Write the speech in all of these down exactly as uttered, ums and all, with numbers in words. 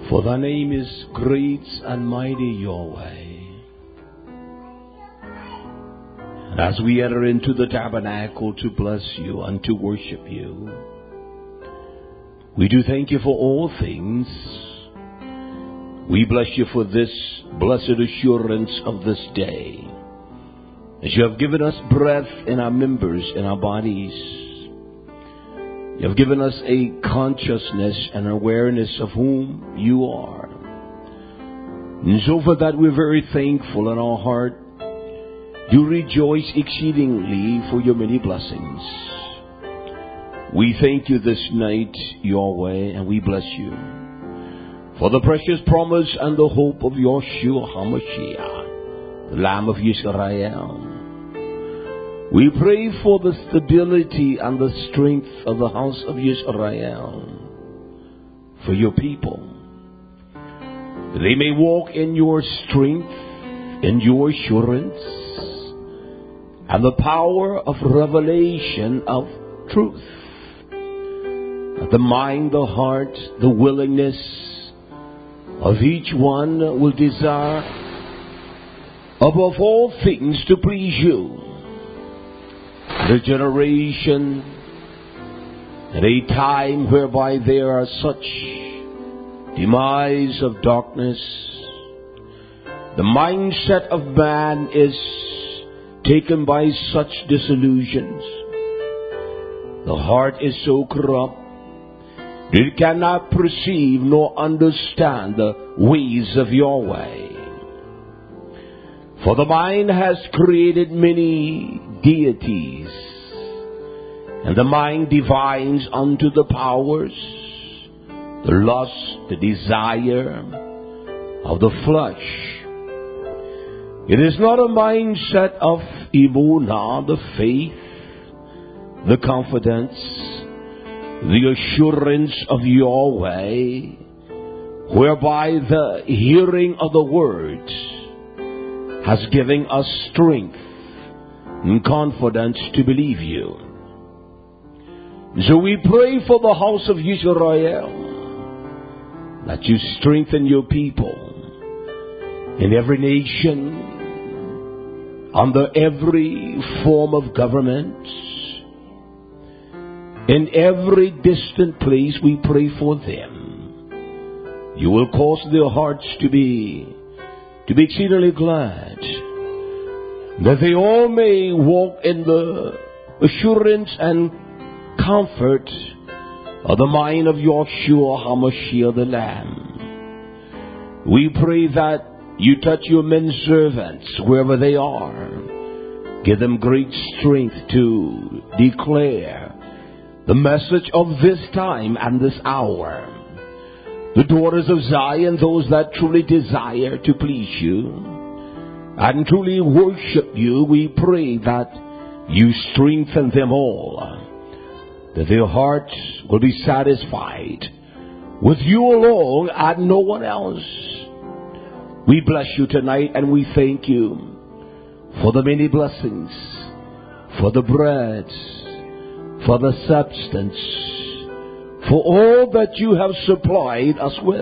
For thy name is great and mighty, Yahweh. And as we enter into the tabernacle to bless you and to worship you, we do thank you for all things. We bless you for this blessed assurance of this day, as you have given us breath in our members, in our bodies. You have given us a consciousness and awareness of whom you are. And so for that we're very thankful, in our heart do rejoice exceedingly for your many blessings. We thank you this night, Yahweh, and we bless you for the precious promise and the hope of Yeshua HaMashiach, the Lamb of Israel. We pray for the stability and the strength of the house of Israel, for your people, that they may walk in your strength, in your assurance, and the power of revelation of truth. That the mind, the heart, the willingness of each one will desire above all things to please you. The generation at a time whereby there are such demise of darkness, the mindset of man is taken by such disillusions. The heart is so corrupt that it cannot perceive nor understand the ways of Yahweh. For the mind has created many deities, and the mind divines unto the powers, the lust, the desire of the flesh. It is not a mindset of emunah, the faith, the confidence, the assurance of Yahweh, whereby the hearing of the words has given us strength and confidence to believe you. So we pray for the house of Israel, that you strengthen your people in every nation, under every form of government, in every distant place. We pray for them. You will cause their hearts to be to be exceedingly glad, that they all may walk in the assurance and comfort of the mind of Yeshua HaMashiach, the Lamb. We pray that you touch your men servants wherever they are. Give them great strength to declare the message of this time and this hour. The daughters of Zion, those that truly desire to please you and truly worship you, we pray that you strengthen them all, that their hearts will be satisfied with you alone and no one else. We bless you tonight, and we thank you for the many blessings, for the bread, for the substance, for all that you have supplied us with.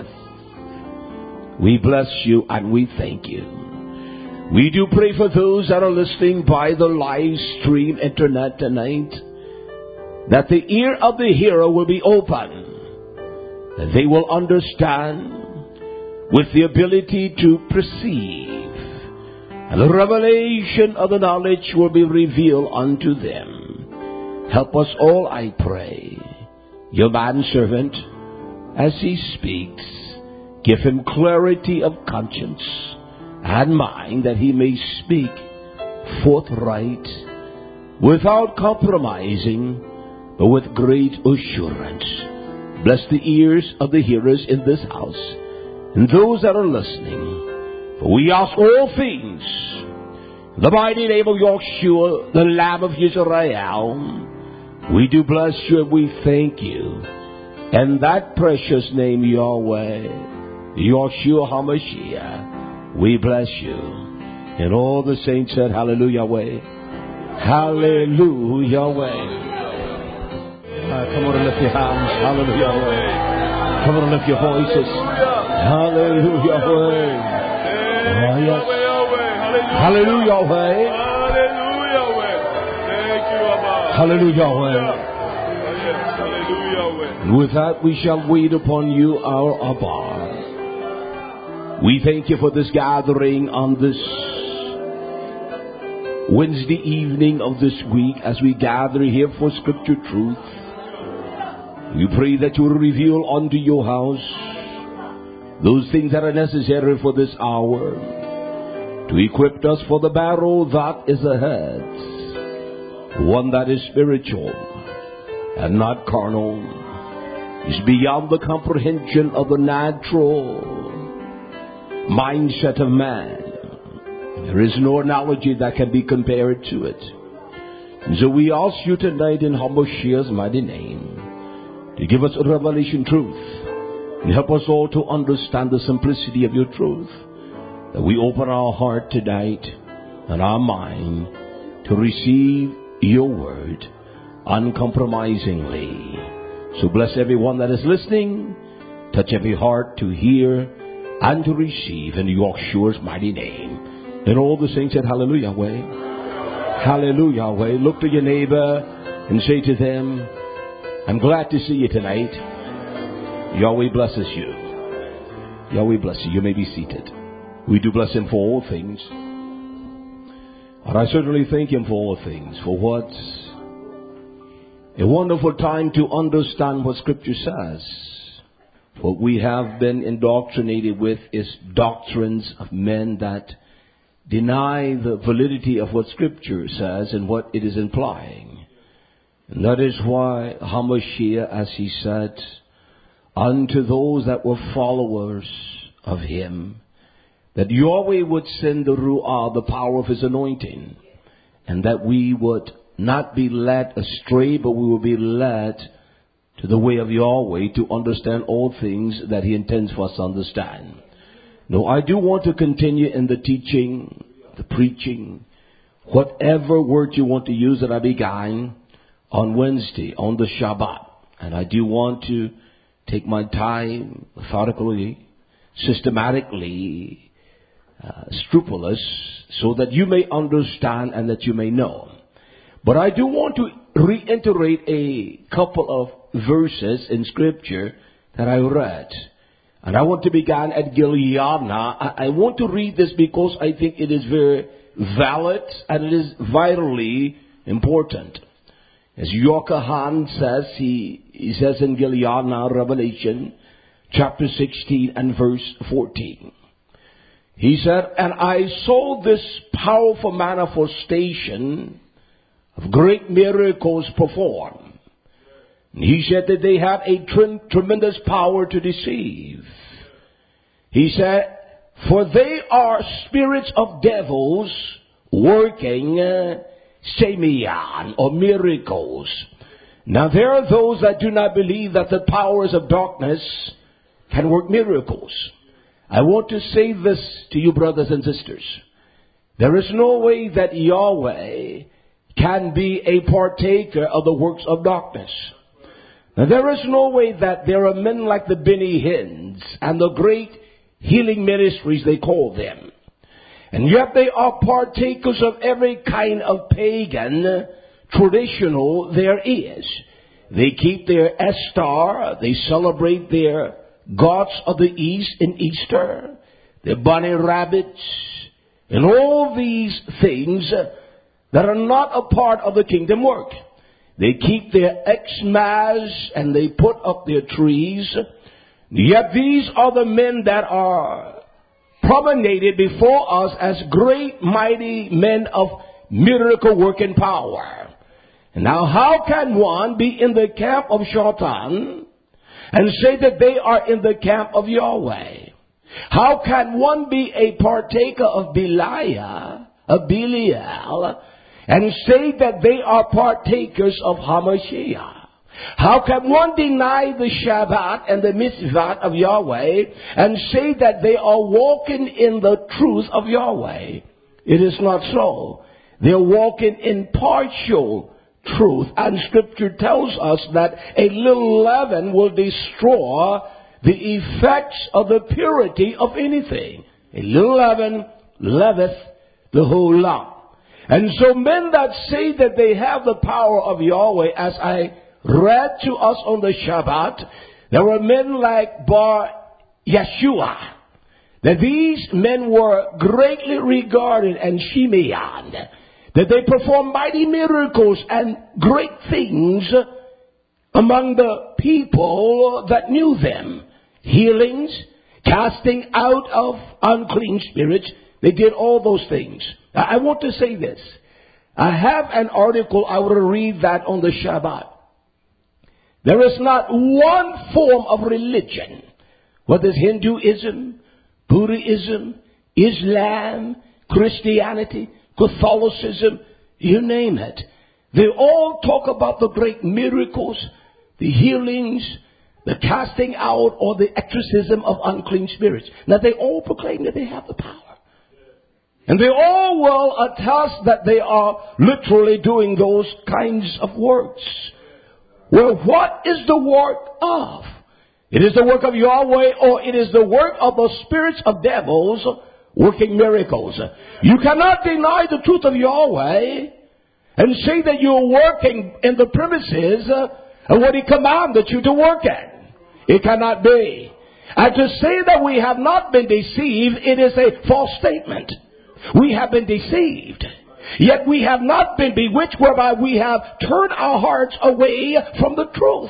We bless you and we thank you. We do pray for those that are listening by the live stream internet tonight, that the ear of the hearer will be open, that they will understand with the ability to perceive, and the revelation of the knowledge will be revealed unto them. Help us all, I pray. Your manservant, as he speaks, give him clarity of conscience and mind, that he may speak forthright, without compromising, but with great assurance. Bless the ears of the hearers in this house, and those that are listening. For we ask all things in the mighty name of Yeshua, the Lamb of Israel. We do bless you and we thank you. And that precious name, Yahweh, Yeshua HaMashiach, we bless you. And all the saints said, Hallelujah, Yahweh. Hallelujah, Yahweh. Uh, come on and lift your hands. Hallelujah, Yahweh. Come on and lift your voices. Hallelujah, Yahweh. Oh, yes. Hallelujah, Yahweh. Hallelujah, Yahweh. Thank you, Abba. Hallelujah, Yahweh. Hallelujah, Yahweh. And with that, we shall wait upon you, our Abba. We thank you for this gathering on this Wednesday evening of this week as we gather here for Scripture truth. We pray that you will reveal unto your house those things that are necessary for this hour to equip us for the battle that is ahead. One that is spiritual and not carnal, is beyond the comprehension of the natural mindset of man. There is no analogy that can be compared to it. And so we ask you tonight in Hamashiach's mighty name to give us a revelation truth and help us all to understand the simplicity of your truth, that we open our heart tonight and our mind to receive your word uncompromisingly. So bless everyone that is listening, touch every heart to hear and to receive in Yahshua's mighty name. And all the saints said, Hallelujah, Yahweh. Hallelujah, Yahweh. Look to your neighbor and say to them, I'm glad to see you tonight. Yahweh blesses you. Yahweh bless you. You may be seated. We do bless Him for all things. And I certainly thank Him for all things. For what a wonderful time to understand what Scripture says. What we have been indoctrinated with is doctrines of men that deny the validity of what Scripture says and what it is implying. And that is why Hamashiach, as he said, unto those that were followers of him, that Yahweh would send the Ruah, the power of His anointing, and that we would not be led astray, but we will be led to the way of Yahweh to understand all things that He intends for us to understand. Now, I do want to continue in the teaching, the preaching, whatever word you want to use that I began on Wednesday, on the Shabbat. And I do want to take my time methodically, systematically, uh, scrupulous, so that you may understand and that you may know. But I do want to reiterate a couple of verses in Scripture that I read. And I want to begin at Gileadna. I, I want to read this because I think it is very valid and it is vitally important. As Yochanan says, he, he says in Gileadna, Revelation, chapter sixteen and verse fourteen. He said, and I saw this powerful manifestation of great miracles performed. And he said that they had a tre- tremendous power to deceive. He said, for they are spirits of devils working uh, semian or miracles. Now there are those that do not believe that the powers of darkness can work miracles. I want to say this to you, brothers and sisters. There is no way that Yahweh can be a partaker of the works of darkness. Now, there is no way that there are men like the Benny Hinns and the great healing ministries they call them. And yet they are partakers of every kind of pagan traditional there is. They keep their Estar, they celebrate their gods of the East in Easter, their bunny rabbits, and all these things that are not a part of the kingdom work. They keep their Xmas and they put up their trees. Yet these are the men that are promenaded before us as great mighty men of miracle working power. And now how can one be in the camp of Shaitan and say that they are in the camp of Yahweh? How can one be a partaker of Belial, of Belial, and say that they are partakers of Hamashiach? How can one deny the Shabbat and the Mitzvah of Yahweh and say that they are walking in the truth of Yahweh? It is not so. They're walking in partial truth. And Scripture tells us that a little leaven will destroy the effects of the purity of anything. A little leaven leaveth the whole lump. And so men that say that they have the power of Yahweh, as I read to us on the Shabbat, there were men like Bar Yeshua, that these men were greatly regarded, and Shimeon, that they performed mighty miracles and great things among the people that knew them. Healings, casting out of unclean spirits. They did all those things. I want to say this. I have an article, I will read that on the Shabbat. There is not one form of religion, whether it's Hinduism, Buddhism, Islam, Christianity, Catholicism, you name it. They all talk about the great miracles, the healings, the casting out or the exorcism of unclean spirits. Now they all proclaim that they have the power. And they all will attest that they are literally doing those kinds of works. Well, what is the work of? It is the work of Yahweh, or it is the work of the spirits of devils working miracles. You cannot deny the truth of Yahweh and say that you're working in the premises of what He commanded you to work in. It cannot be. And to say that we have not been deceived, it is a false statement. We have been deceived. Yet we have not been bewitched, whereby we have turned our hearts away from the truth.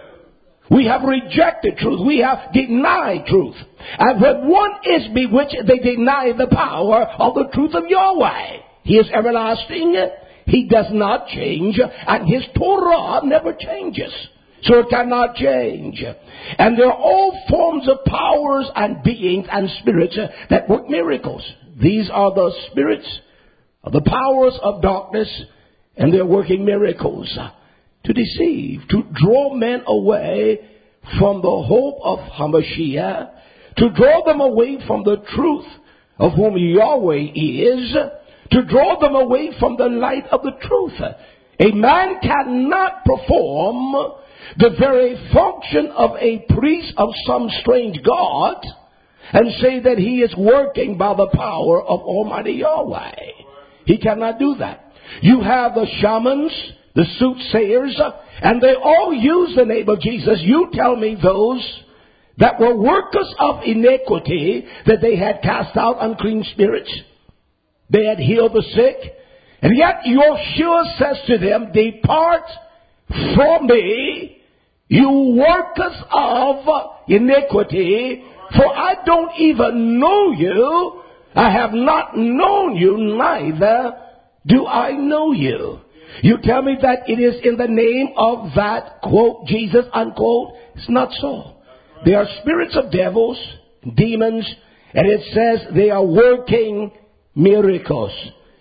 We have rejected truth. We have denied truth. And when one is bewitched, they deny the power of the truth of Yahweh. He is everlasting. He does not change. And His Torah never changes. So it cannot change. And there are all forms of powers and beings and spirits that work miracles. These are the spirits of the powers of darkness, and they're working miracles to deceive, to draw men away from the hope of Hamashiach, to draw them away from the truth of whom Yahweh is, to draw them away from the light of the truth. A man cannot perform the very function of a priest of some strange god and say that he is working by the power of Almighty Yahweh. He cannot do that. You have the shamans, the soothsayers, and they all use the name of Jesus. You tell me those that were workers of iniquity, that they had cast out unclean spirits, they had healed the sick, and yet Yeshua says to them, "Depart from me, you workers of iniquity, for I don't even know you. I have not known you, neither do I know you." You tell me that it is in the name of that, quote, Jesus, unquote. It's not so. They are spirits of devils, demons, and it says they are working miracles,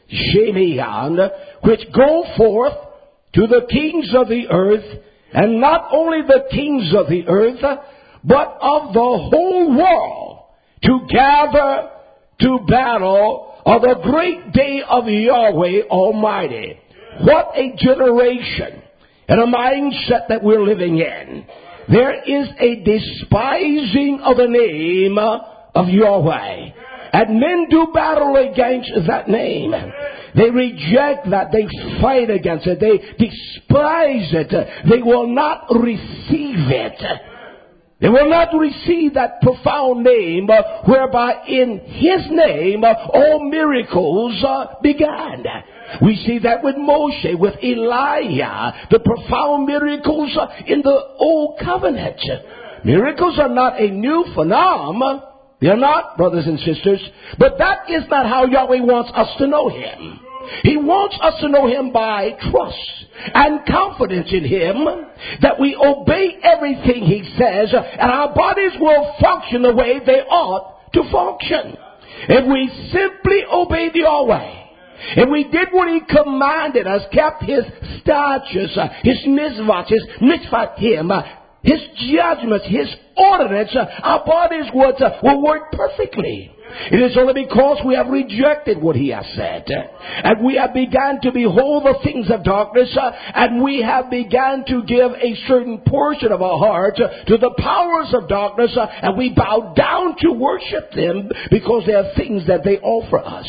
Shemian, which go forth to the kings of the earth, and not only the kings of the earth, but of the whole world, to gather to battle on the great day of Yahweh Almighty. What a generation and a mindset that we're living in. There is a despising of the name of Yahweh. And men do battle against that name. They reject that. They fight against it. They despise it. They will not receive it. They will not receive that profound name uh, whereby in His name uh, all miracles uh, began. We see that with Moshe, with Elijah, the profound miracles uh, in the Old Covenant. Miracles are not a new phenomenon. They are not, brothers and sisters. But that is not how Yahweh wants us to know Him. He wants us to know Him by trust and confidence in Him, that we obey everything He says, and our bodies will function the way they ought to function. If we simply obeyed Yahweh, if we did what He commanded us, kept His statutes, His mitzvot, His mitzvatim, His judgments, His ordinance, our bodies would, uh, will work perfectly. It is only because we have rejected what He has said. And we have begun to behold the things of darkness. Uh, and we have begun to give a certain portion of our heart uh, to the powers of darkness. Uh, and we bow down to worship them because they are things that they offer us.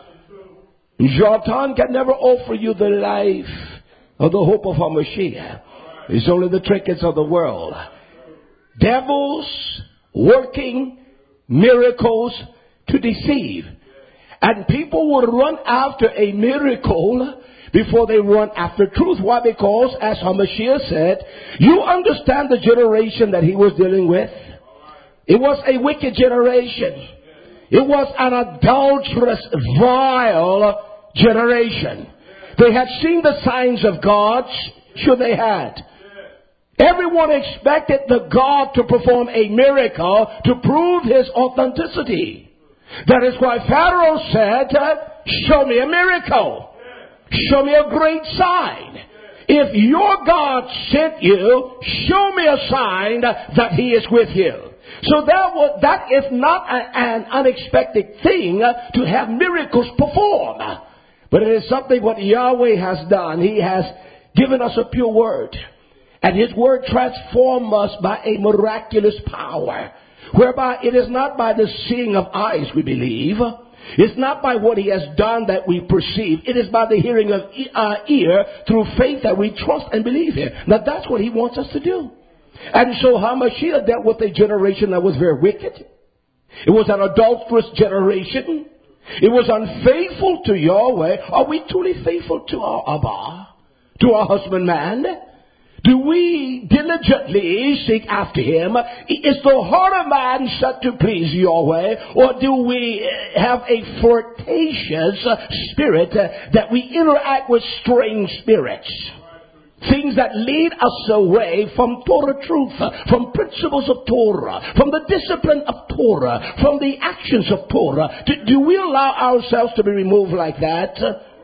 Satan can never offer you the life or the hope of Hamashiach. It's only the trinkets of the world. Devils working miracles to deceive. And people would run after a miracle before they run after truth. Why? Because, as Hamashiach said, you understand the generation that he was dealing with. It was a wicked generation. It was an adulterous, vile generation. They had seen the signs of God. Sure they had. Everyone expected the God to perform a miracle to prove His authenticity. That is why Pharaoh said, show me a miracle. Show me a great sign. If your God sent you, show me a sign that He is with you. So that, was, that is not a, an unexpected thing to have miracles performed. But it is something what Yahweh has done. He has given us a pure word. And His word transforms us by a miraculous power. Whereby it is not by the seeing of eyes we believe. It's not by what He has done that we perceive. It is by the hearing of our ear through faith that we trust and believe Him. Now that's what He wants us to do. And so Hamashiach dealt with a generation that was very wicked. It was an adulterous generation. It was unfaithful to Yahweh. Are we truly faithful to our Abba? To our husbandman? Do we diligently seek after Him? Is the heart of man set to please Yahweh? Or do we have a flirtatious spirit that we interact with strange spirits? Things that lead us away from Torah truth, from principles of Torah, from the discipline of Torah, from the actions of Torah. Do, do we allow ourselves to be removed like that?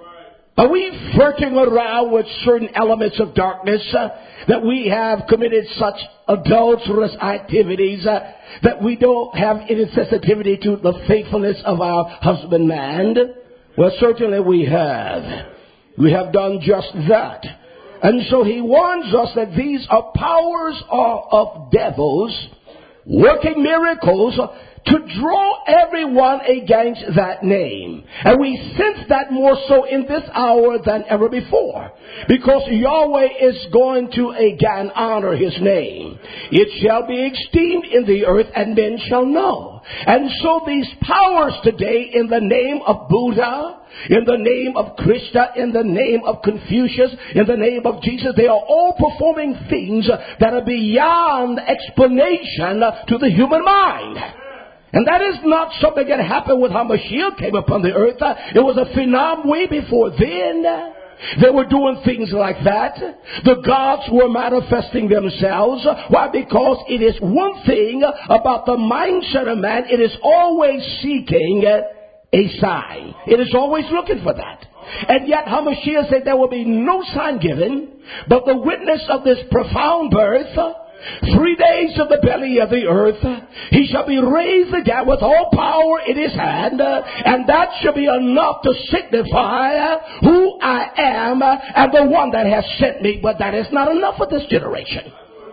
Are we flirting around with certain elements of darkness uh, that we have committed such adulterous activities uh, that we don't have any sensitivity to the faithfulness of our husbandman? Well, certainly we have. We have done just that. And so He warns us that these are powers of, of devils working miracles to draw everyone against that name. And we sense that more so in this hour than ever before. Because Yahweh is going to again honor His name. It shall be esteemed in the earth and men shall know. And so these powers today in the name of Buddha, in the name of Krishna, in the name of Confucius, in the name of Jesus, they are all performing things that are beyond explanation to the human mind. And that is not something that happened when Hamashiach came upon the earth. It was a phenomenon way before then. They were doing things like that. The gods were manifesting themselves. Why? Because it is one thing about the mindset of man. It is always seeking a sign. It is always looking for that. And yet Hamashiach said there will be no sign given, but the witness of this profound birth. Three days of the belly of the earth, He shall be raised again with all power in His hand, and that shall be enough to signify who I am and the one that has sent me. But that is not enough for this generation.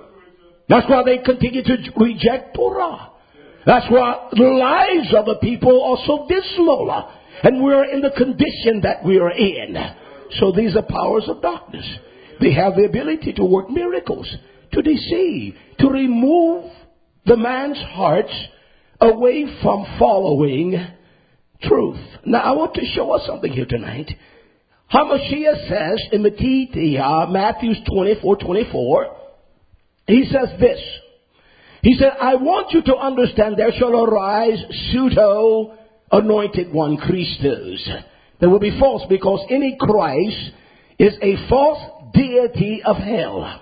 That's why they continue to reject Torah. That's why the lives of the people are so dismal, and we're in the condition that we are in. So these are powers of darkness. They have the ability to work miracles, to deceive, to remove the man's hearts away from following truth. Now, I want to show us something here tonight. Hamashiach says in Matthew twenty-four twenty-four, He says this. He said, I want you to understand there shall arise pseudo-anointed one, Christos. There will be false, because any Christ is a false deity of hell.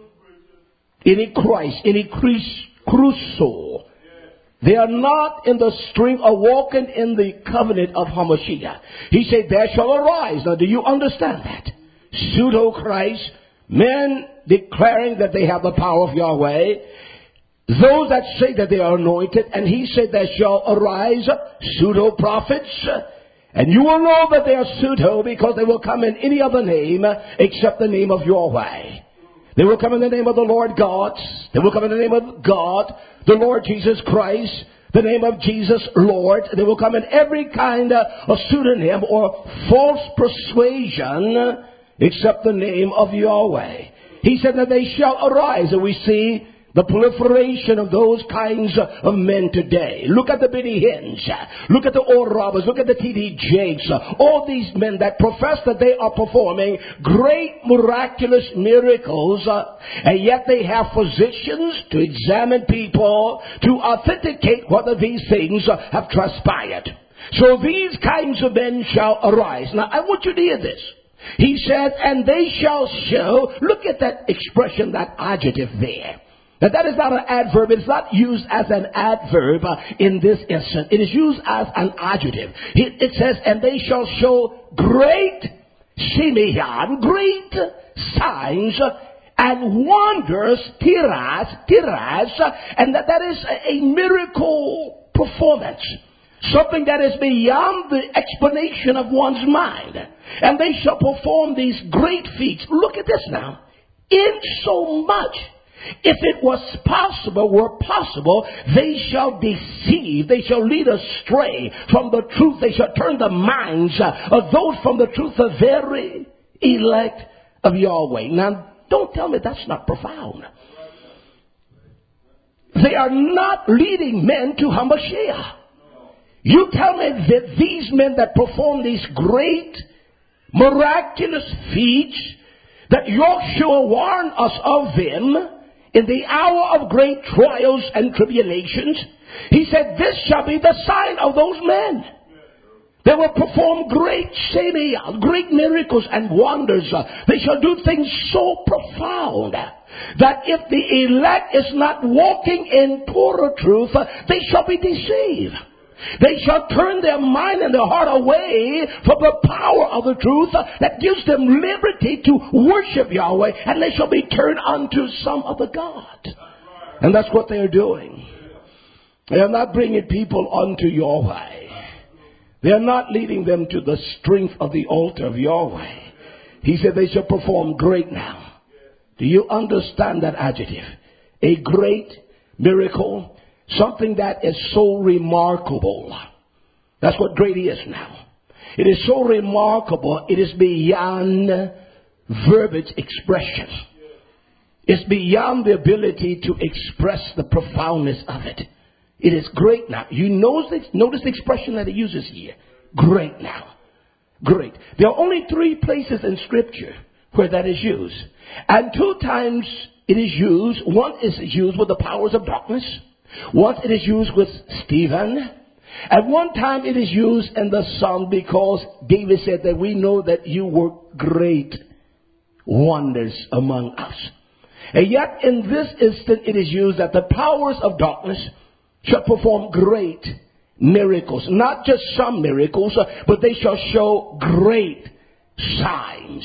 Any Christ, any Crusoe. They are not in the stream or walking in the covenant of Hamashiach. He said, there shall arise. Now, do you understand that? Pseudo-Christ, men declaring that they have the power of Yahweh, those that say that they are anointed, and he said there shall arise pseudo-prophets, and you will know that they are pseudo because they will come in any other name except the name of Yahweh. They will come in the name of the Lord God. They will come in the name of God, the Lord Jesus Christ, the name of Jesus Lord. They will come in every kind of pseudonym or false persuasion except the name of Yahweh. He said that they shall arise, and we see the proliferation of those kinds of men today. Look at the Benny Hinn's. Look at the Oral Roberts. Look at the T D Jakes. All these men that profess that they are performing great miraculous miracles, uh, and yet they have physicians to examine people to authenticate whether these things uh, have transpired. So these kinds of men shall arise. Now I want you to hear this. He said, and they shall show. Look at that expression, that adjective there. Now that is not an adverb. It's not used as an adverb uh, in this instance. It is used as an adjective. It, it says, and they shall show great Shimeon, great signs and wonders, tiras, tiras, and that, that is a, a miracle performance. Something that is beyond the explanation of one's mind. And they shall perform these great feats. Look at this now. In so much, if it was possible, were possible, they shall deceive, they shall lead astray from the truth, they shall turn the minds of those from the truth, the very elect of Yahweh. Now, don't tell me that's not profound. They are not leading men to Hamashiach. You tell me that these men that perform these great, miraculous feats, that Yahshua warned us of them, in the hour of great trials and tribulations, he said, this shall be the sign of those men. They will perform great shemiyah, great miracles and wonders. They shall do things so profound that if the elect is not walking in Torah truth, they shall be deceived. They shall turn their mind and their heart away from the power of the truth that gives them liberty to worship Yahweh, and they shall be turned unto some other God. And that's what they are doing. They are not bringing people unto Yahweh. They are not leading them to the strength of the altar of Yahweh. He said they shall perform great now. Do you understand that adjective? A great miracle. Something that is so remarkable. That's what great is now. It is so remarkable, it is beyond verbiage expression. It's beyond the ability to express the profoundness of it. It is great now. You notice, notice the expression that it uses here. Great now. Great. There are only three places in Scripture where that is used. And two times it is used. One is used with the powers of darkness. Once it is used with Stephen. At one time it is used in the Psalm because David said that we know that you work great wonders among us. And yet in this instant it is used that the powers of darkness shall perform great miracles. Not just some miracles, but they shall show great signs.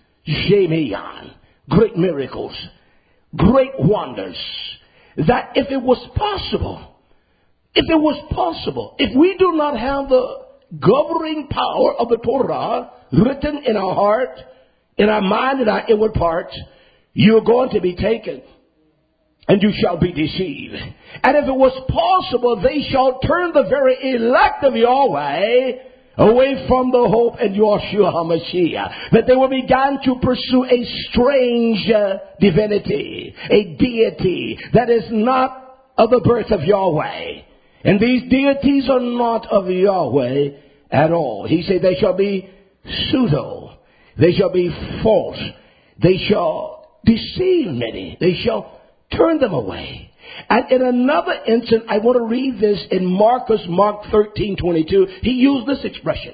Shemian. Great miracles. Great wonders. That if it was possible, if it was possible, if we do not have the governing power of the Torah written in our heart, in our mind, in our inward parts, you're going to be taken and you shall be deceived. And if it was possible, they shall turn the very elect of Yahweh away from the hope in Yahshua HaMashiach, that they will begin to pursue a strange uh, divinity, a deity that is not of the birth of Yahweh. And these deities are not of Yahweh at all. He said they shall be pseudo. They shall be false. They shall deceive many. They shall turn them away. And in another instance, I want to read this in Marcus, Mark thirteen twenty-two. He used this expression.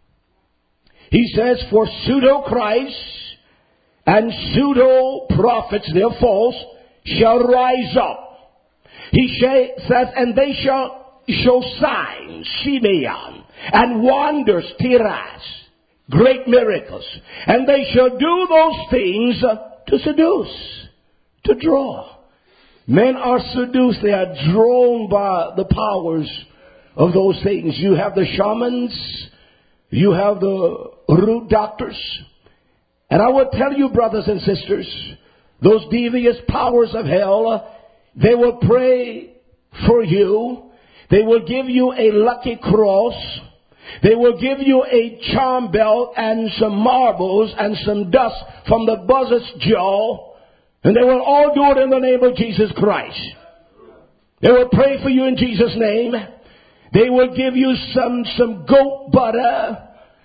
He says, for pseudo-Christs and pseudo-prophets, they're false, shall rise up. He says, and they shall show signs, Shimeon, and wonders, tiras, great miracles. And they shall do those things To seduce. To draw. Men are seduced. They are drawn by the powers of those things. You have the shamans. You have the root doctors. And I will tell you, brothers and sisters, those devious powers of hell, they will pray for you. They will give you a lucky cross. They will give you a charm belt and some marbles and some dust from the buzzard's jaw. And they will all do it in the name of Jesus Christ. They will pray for you in Jesus' name. They will give you some, some goat butter,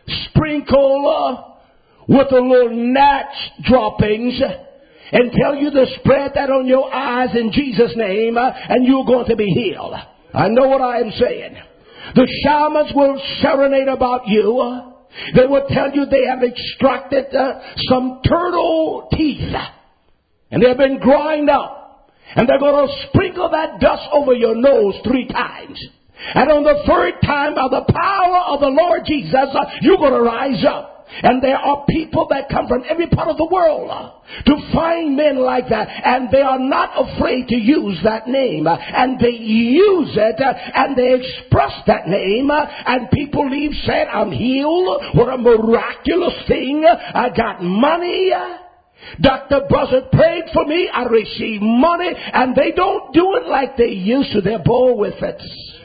sprinkle uh, with a little gnat's droppings, and tell you to spread that on your eyes in Jesus' name, uh, and you're going to be healed. I know what I am saying. The shamans will serenade about you. They will tell you they have extracted uh, some turtle teeth, and they have been ground up, and they're going to sprinkle that dust over your nose three times. And on the third time, by the power of the Lord Jesus, uh, you're going to rise up. And there are people that come from every part of the world uh, to find men like that. And they are not afraid to use that name. Uh, and they use it uh, and they express that name. Uh, and people leave saying, I'm healed. What a miraculous thing. I got money. Doctor Buzzard prayed for me. I received money. And they don't do it like they used to. They're bold with it.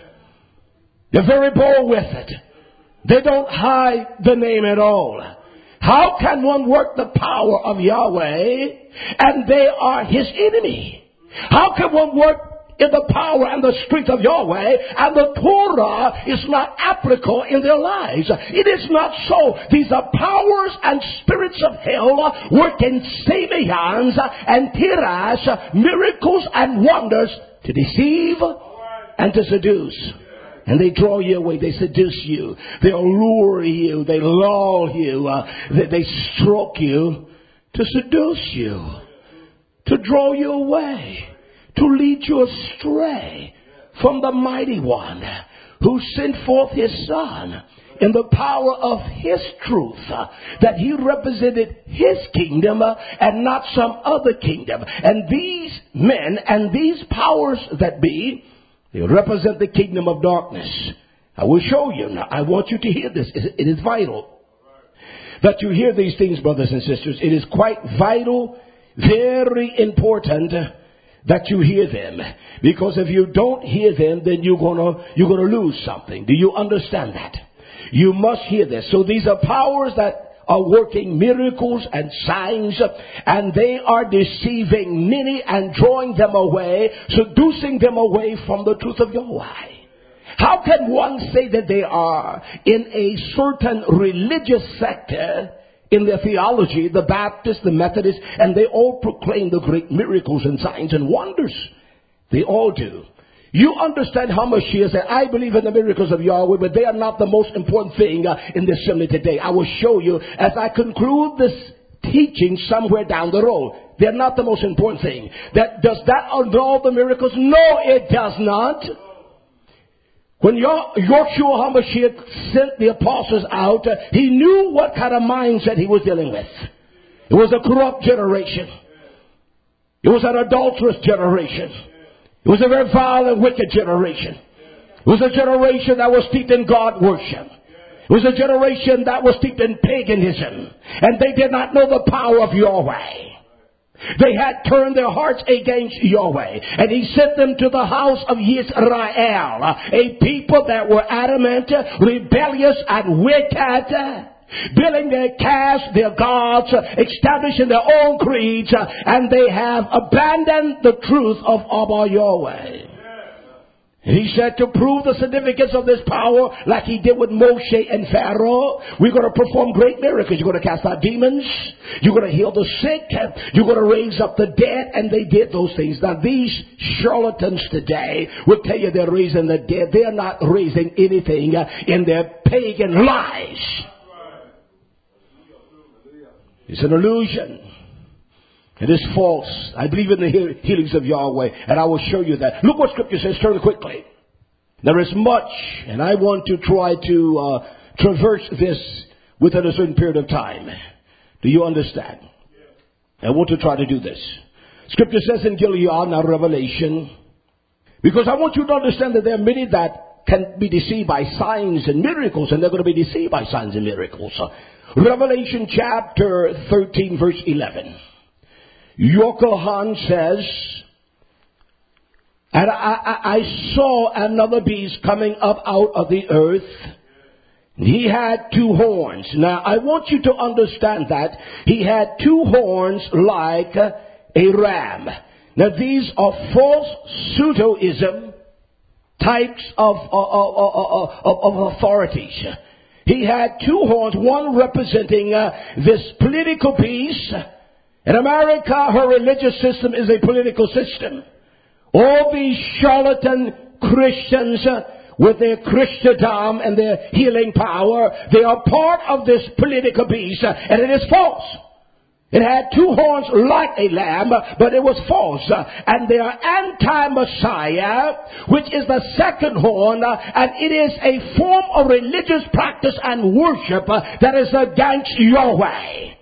They're very bold with it. They don't hide the name at all. How can one work the power of Yahweh and they are his enemy? How can one work in the power and the strength of Yahweh and the Torah is not applicable in their lives? It is not so. These are powers and spirits of hell working savians and tiras, miracles and wonders to deceive and to seduce. And they draw you away. They seduce you. They allure you. They lull you. Uh, they, they stroke you to seduce you, to draw you away, to lead you astray from the mighty one who sent forth his son in the power of his truth, uh, that he represented his kingdom uh, and not some other kingdom. And these men and these powers that be, they represent the kingdom of darkness. I will show you. Now, I want you to hear this. It is vital that you hear these things, brothers and sisters. It is quite vital, very important that you hear them. Because if you don't hear them, then you're gonna, you're gonna lose something. Do you understand that? You must hear this. So these are powers that are working miracles and signs, and they are deceiving many and drawing them away, seducing them away from the truth of Yahweh. How can one say that they are in a certain religious sector in their theology, the Baptists, the Methodists, and they all proclaim the great miracles and signs and wonders? They all do. You understand how Mashiach said, I believe in the miracles of Yahweh, but they are not the most important thing uh, in this assembly today. I will show you as I conclude this teaching somewhere down the road. They're not the most important thing. That, does that annul the miracles? No, it does not. When Yahshua HaMashiach sent the apostles out, uh, he knew what kind of mindset he was dealing with. It was a corrupt generation. It was an adulterous generation. It was a very vile and wicked generation. It was a generation that was steeped in God worship. It was a generation that was steeped in paganism. And they did not know the power of Yahweh. They had turned their hearts against Yahweh. And he sent them to the house of Yisrael, a people that were adamant, rebellious, and wicked, building their calves, their gods, establishing their own creeds, and they have abandoned the truth of Abba Yahweh. And he said to prove the significance of this power, like he did with Moshe and Pharaoh, we're going to perform great miracles. You're going to cast out demons. You're going to heal the sick. You're going to raise up the dead. And they did those things. Now these charlatans today will tell you they're raising the dead. They're not raising anything in their pagan lies. It's an illusion. It is false. I believe in the healings of Yahweh, and I will show you that. Look what Scripture says. Turn quickly. There is much, and I want to try to uh, traverse this within a certain period of time. Do you understand? I want to try to do this. Scripture says in Gilead, now Revelation, because I want you to understand that there are many that can be deceived by signs and miracles, and they're going to be deceived by signs and miracles. Revelation chapter thirteen, verse eleven. Yochanan says, and I, I, I saw another beast coming up out of the earth. He had two horns. Now, I want you to understand that he had two horns like a ram. Now, these are false pseudoism types of, of, of, of, of authorities. He had two horns, one representing uh, this political beast. In America, her religious system is a political system. All these charlatan Christians uh, with their Christendom and their healing power, they are part of this political beast, uh, and it is false. It had two horns like a lamb, but it was false. Uh, and they are anti-Messiah, which is the second horn, uh, and it is a form of religious practice and worship uh, that is against Yahweh.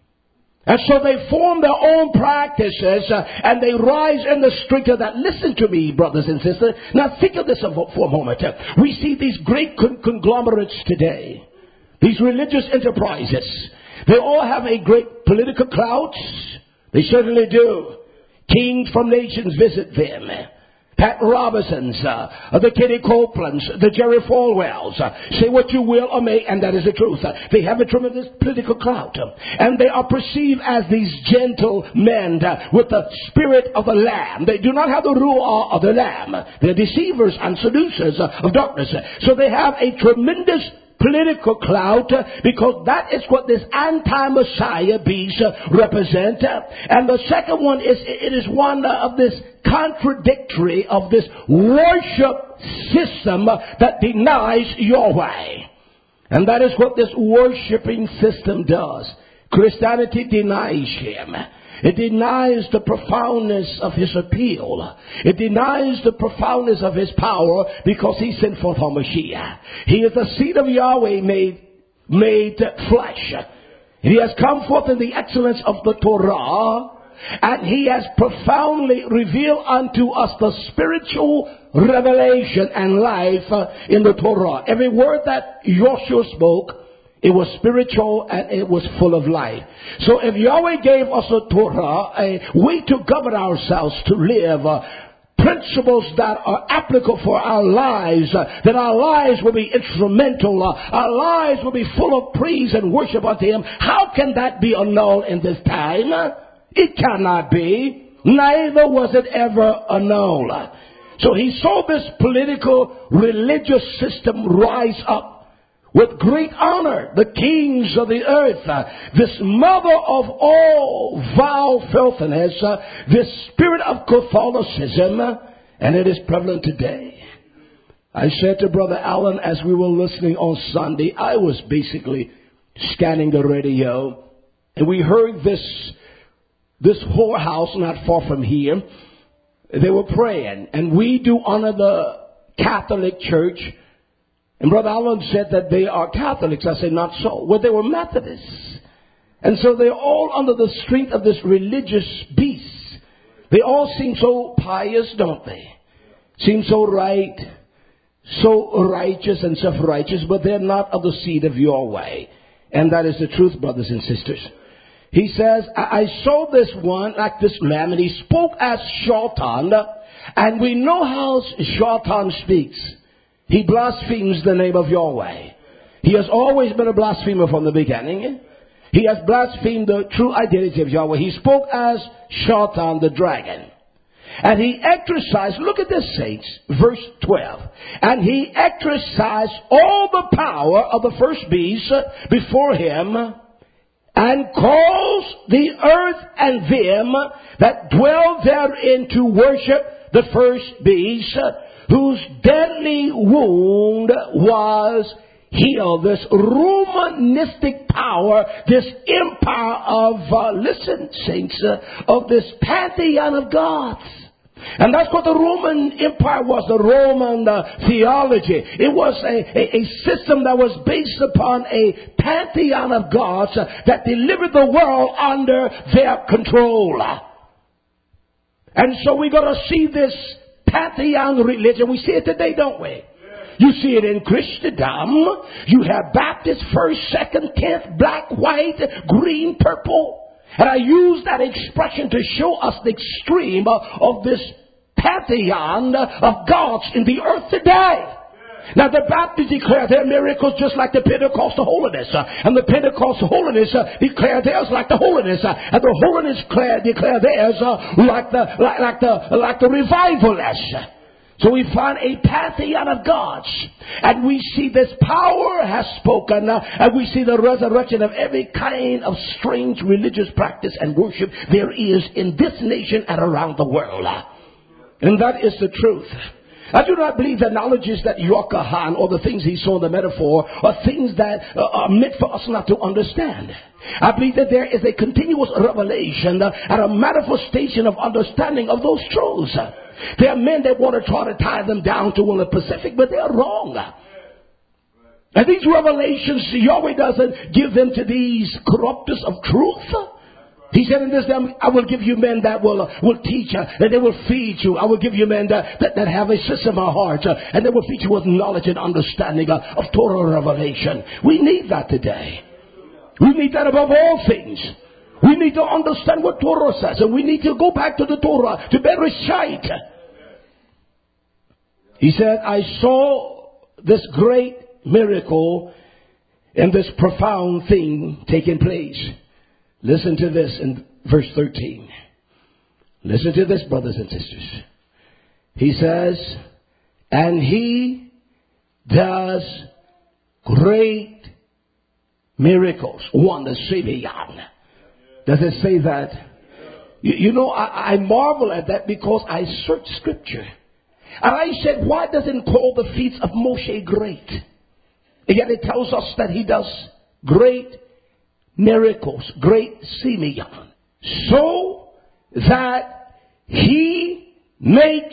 And so they form their own practices, uh, and they rise in the street of that. Listen to me, brothers and sisters. Now think of this for a moment. We see these great con- conglomerates today, these religious enterprises. They all have a great political clout. They certainly do. Kings from nations visit them. Pat Robinsons, uh, the Kenny Copelands, the Jerry Falwells. Uh, say what you will or may, and that is the truth. Uh, they have a tremendous political clout. Uh, and they are perceived as these gentle men uh, with the spirit of the Lamb. They do not have the ruah of the Lamb. They're deceivers and seducers uh, of darkness. So they have a tremendous political clout, uh, because that is what this anti-Messiah beast uh, represent. Uh, and the second one is, it is one uh, of this contradictory of this worship system uh, that denies Yahweh. And that is what this worshiping system does. Christianity denies him. It denies the profoundness of his appeal. It denies the profoundness of his power, because he sent forth Hamashiach. He is the seed of Yahweh made, made flesh. And he has come forth in the excellence of the Torah. And he has profoundly revealed unto us the spiritual revelation and life uh, in the Torah. Every word that Joshua spoke, it was spiritual and it was full of life. So if Yahweh gave us a Torah, a way to govern ourselves, to live, uh, principles that are applicable for our lives, uh, that our lives will be instrumental, uh, our lives will be full of praise and worship unto him, how can that be annulled in this time? It cannot be. Neither was it ever annulled. So he saw this political religious system rise up with great honor, the kings of the earth, uh, this mother of all vile filthiness, uh, this spirit of Catholicism, uh, and it is prevalent today. I said to Brother Allen as we were listening on Sunday, I was basically scanning the radio, and we heard this, this whorehouse not far from here. They were praying, and we do honor the Catholic Church. And Brother Allen said that they are Catholics. I said, not so. Well, they were Methodists. And so they're all under the strength of this religious beast. They all seem so pious, don't they? Seem so right, so righteous and self-righteous, but they're not of the seed of Yahweh. And that is the truth, brothers and sisters. He says, I, I saw this one like this lamb, and he spoke as Shaitan. And we know how Shaitan speaks. He blasphemes the name of Yahweh. He has always been a blasphemer from the beginning. He has blasphemed the true identity of Yahweh. He spoke as Shaitan the dragon. And he exercised, look at this, saints, verse twelve. And he exercised all the power of the first beast before him, and caused the earth and them that dwell therein to worship the first beast, whose deadly wound was healed. This Romanistic power, this empire of, uh, listen, saints, uh, of this pantheon of gods. And that's what the Roman Empire was, the Roman uh, theology. It was a, a, a system that was based upon a pantheon of gods uh, that delivered the world under their control. And so we're going to see this pantheon religion. We see it today, don't we? You see it in Christendom. You have Baptist, first, second, tenth, black, white, green, purple. And I use that expression to show us the extreme of this pantheon of gods in the earth today. Now the Baptists declare their miracles just like the Pentecostal holiness. And the Pentecostal holiness declare theirs like the holiness. And the holiness declare, declare theirs like the, like, like the, like the revivalists. So we find a pantheon of gods. And we see this power has spoken. Uh, and we see the resurrection of every kind of strange religious practice and worship there is in this nation and around the world. And that is the truth. I do not believe the knowledges that Yochanan or the things he saw in the metaphor are things that uh, are meant for us not to understand. I believe that there is a continuous revelation uh, and a manifestation of understanding of those truths. There are men that want to try to tie them down to the Pacific, but they're wrong. And these revelations, Yahweh doesn't give them to these corrupters of truth. He said in this time, I will give you men that will uh, will teach, uh, and they will feed you. I will give you men that, that, that have a system of heart, uh, and they will feed you with knowledge and understanding uh, of Torah revelation. We need that today. We need that above all things. We need to understand what Torah says, and we need to go back to the Torah to Bereshit. He said, I saw this great miracle and this profound thing taking place. Listen to this in verse thirteen. Listen to this, brothers and sisters. He says, and he does great miracles. Wonders, Seviyan. Does it say that? You, you know, I, I marvel at that because I searched scripture. And I said, why doesn't it call the feats of Moshe great? And yet it tells us that he does great miracles, great Simeon, so that he makes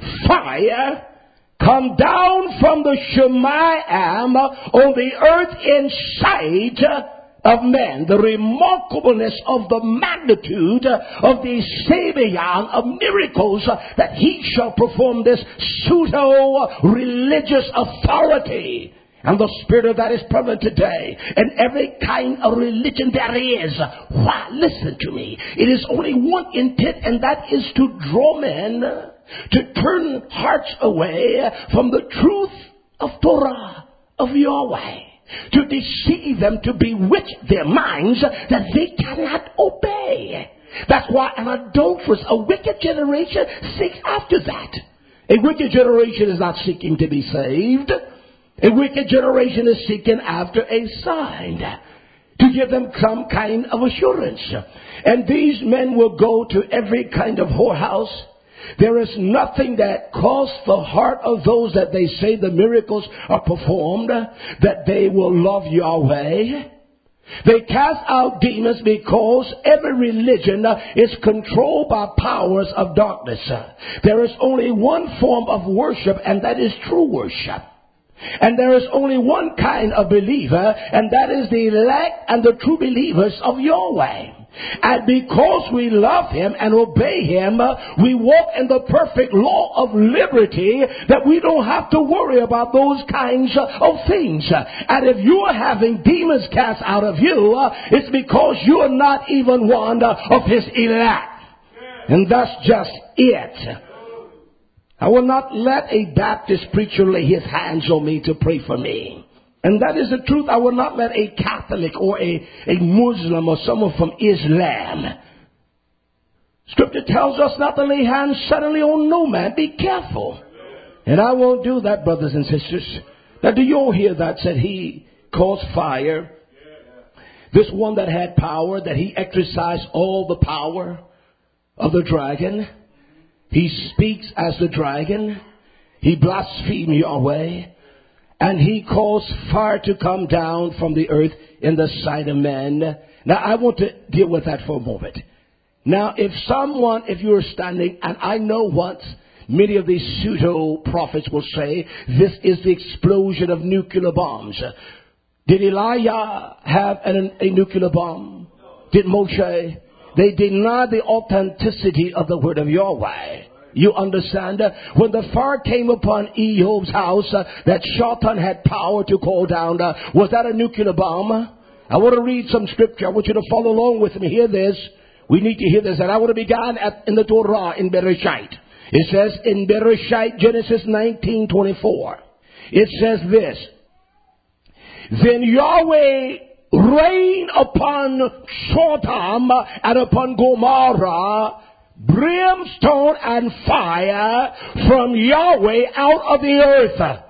fire come down from the Shemayim on the earth in sight of men. The remarkableness of the magnitude of the Simeon of miracles that he shall perform this pseudo-religious authority. And the spirit of that is prevalent today. And every kind of religion there is. Why? Listen to me. It is only one intent, and that is to draw men to turn hearts away from the truth of Torah, of Yahweh. To deceive them, to bewitch their minds that they cannot obey. That's why an adulterous, a wicked generation seeks after that. A wicked generation is not seeking to be saved. A wicked generation is seeking after a sign to give them some kind of assurance. And these men will go to every kind of whorehouse. There is nothing that costs the heart of those that they say the miracles are performed, that they will love Yahweh. They cast out demons because every religion is controlled by powers of darkness. There is only one form of worship, and that is true worship. And there is only one kind of believer, and that is the elect and the true believers of Yahweh. And because we love him and obey him, we walk in the perfect law of liberty, that we don't have to worry about those kinds of things. And if you are having demons cast out of you, it's because you are not even one of his elect. And that's just it. I will not let a Baptist preacher lay his hands on me to pray for me. And that is the truth. I will not let a Catholic or a, a Muslim or someone from Islam. Scripture tells us not to lay hands suddenly on no man. Be careful. And I won't do that, brothers and sisters. Now, do you all hear that? Said he caused fire. This one that had power, that he exercised all the power of the dragon. He speaks as the dragon. He blasphemed Yahweh. And he caused fire to come down from the earth in the sight of men. Now, I want to deal with that for a moment. Now, if someone, if you're standing, and I know what many of these pseudo-prophets will say, this is the explosion of nuclear bombs. Did Elijah have an, a nuclear bomb? Did Moshe? They denied the authenticity of the word of Yahweh. You understand? When the fire came upon Ehud's house, uh, that Shaitan had power to call down, uh, was that a nuclear bomb? I want to read some scripture. I want you to follow along with me. Hear this. We need to hear this. And I want to begin at, in the Torah in Bereshit. It says in Bereshit, Genesis nineteen twenty-four. It says this. Then Yahweh rained upon Sodom and upon Gomorrah brimstone and fire from Yahweh out of the earth.